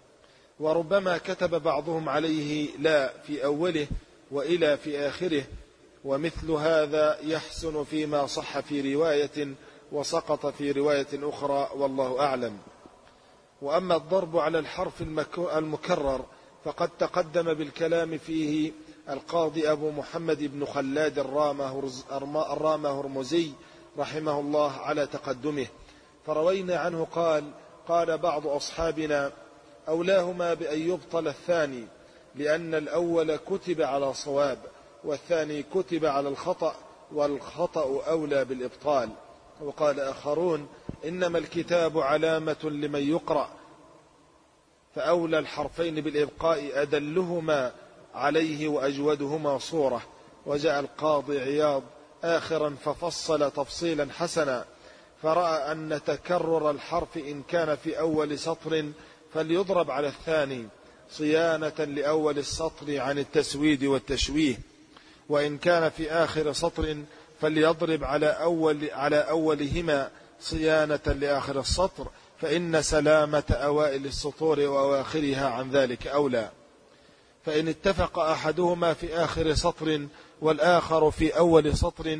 وربما كتب بعضهم عليه لا في أوله وإلى في آخره، ومثل هذا يحسن فيما صح في رواية وسقط في رواية أخرى، والله أعلم. وأما الضرب على الحرف المكرر فقد تقدم بالكلام فيه القاضي أبو محمد بن خلاد الرام هرمزي رحمه الله على تقدمه، فروينا عنه قال: قال بعض أصحابنا: أولاهما بأن يبطل الثاني، لأن الأول كتب على صواب والثاني كتب على الخطأ، والخطأ أولى بالإبطال. وقال آخرون: إنما الكتاب علامة لمن يقرأ، فأولى الحرفين بالإبقاء أدلهما عليه وأجودهما صورة. وجاء القاضي عياض آخرا ففصل تفصيلا حسنا، فرأى أن تكرر الحرف إن كان في أول سطر فليضرب على الثاني صيانة لأول السطر عن التسويد والتشويه، وإن كان في آخر سطر فليضرب على أول على أولهما صيانة لآخر السطر، فإن سلامة أوائل السطور وأواخرها عن ذلك أولى. فإن اتفق أحدهما في آخر سطر والآخر في أول سطر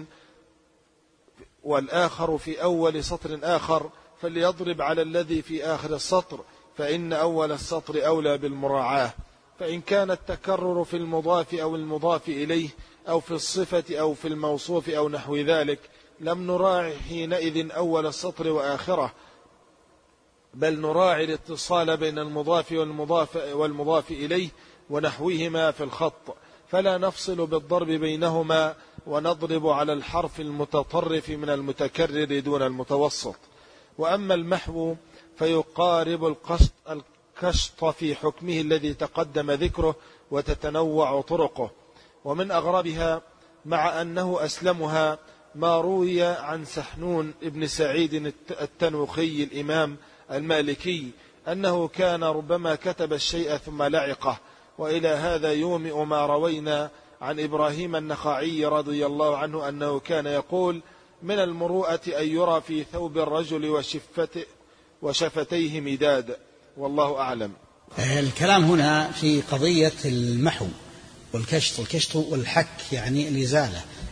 والآخر في أول سطر آخر فليضرب على الذي في آخر السطر، فإن أول السطر أولى بالمراعاة. فإن كان التكرر في المضاف أو المضاف إليه أو في الصفة أو في الموصوف أو نحو ذلك لم نراعي حينئذ أول السطر وآخره، بل نراعي الاتصال بين المضاف والمضاف, والمضاف إليه ونحوهما في الخط، فلا نفصل بالضرب بينهما، ونضرب على الحرف المتطرف من المتكرر دون المتوسط. وأما المحو فيقارب القشط, الكشط في حكمه الذي تقدم ذكره وتتنوع طرقه. ومن أغربها مع أنه أسلمها ما روي عن سحنون ابن سعيد التنوخي الإمام المالكي أنه كان ربما كتب الشيء ثم لعقه. وإلى هذا يومئ ما روينا عن إبراهيم النخعي رضي الله عنه أنه كان يقول: من المروءة أن يرى في ثوب الرجل وشفته وشفتيه مداد، والله أعلم. الكلام هنا في قضية المحو والكشط والكشط والحك، يعني الإزالة.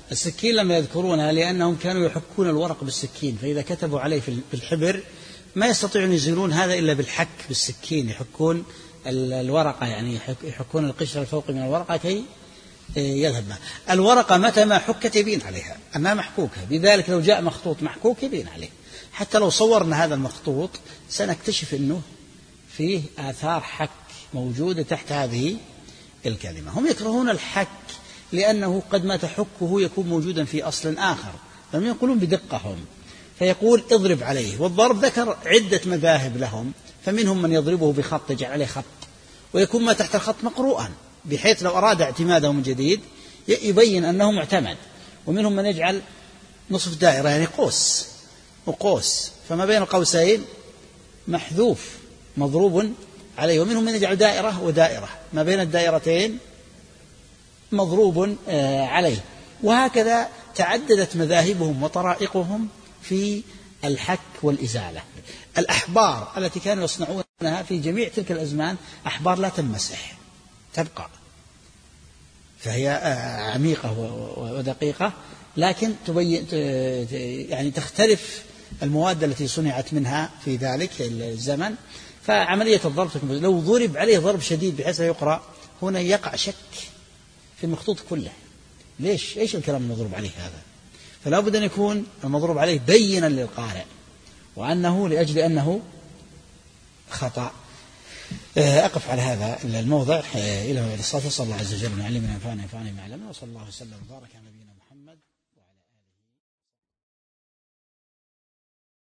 السكين لم يذكرونها لأنهم كانوا يحكون الورق بالسكين، فإذا كتبوا عليه في الحبر ما يستطيعون يزيلون هذا إلا بالحك بالسكين، يحكون الورقة يعني يحكون القشرة الفوق من الورقة كي يذهب معه. الورقة متى ما حكت يبين عليها أنها محكوكة، بذلك لو جاء مخطوط محكوك يبين عليه. حتى لو صورنا هذا المخطوط سنكتشف أنه فيه آثار حك موجودة تحت هذه الكلمة. هم يكرهون الحك لأنه قد ما تحكه يكون موجودا في أصل آخر، فهم يقولون بدقهم، فيقول اضرب عليه. والضرب ذكر عدة مذاهب لهم، فمنهم من يضربه بخط يجعل عليه خط ويكون ما تحت الخط مقروءا بحيث لو أراد اعتماده من جديد يبين أنه معتمد، ومنهم من يجعل نصف دائرة يعني قوس وقوس فما بين القوسين محذوف مضروب عليه، ومنهم من يجعل دائرة ودائرة ما بين الدائرتين مضروب عليه. وهكذا تعددت مذاهبهم وطرائقهم في الحك والإزالة. الأحبار التي كانوا يصنعونها في جميع تلك الأزمان أحبار لا تمسح تبقى، فهي عميقة ودقيقة، لكن تبين يعني تختلف المواد التي صنعت منها في ذلك الزمن، فعملية الضرب لو ضرب عليه ضرب شديد بحيث لا يقرأ هنا يقع شك في المخطوط كله، ليش إيش الكلام المضروب عليه هذا؟ فلا بد أن يكون المضروب عليه بينا للقارئ وأنه لأجل أنه خطأ. أقف على هذا الموضع إلى الصلاة. صلى الله عز وجل أن يعلمنا ينفعنا ينفعنا ما علمنا، وصلى الله وسلم وبارك على نبينا.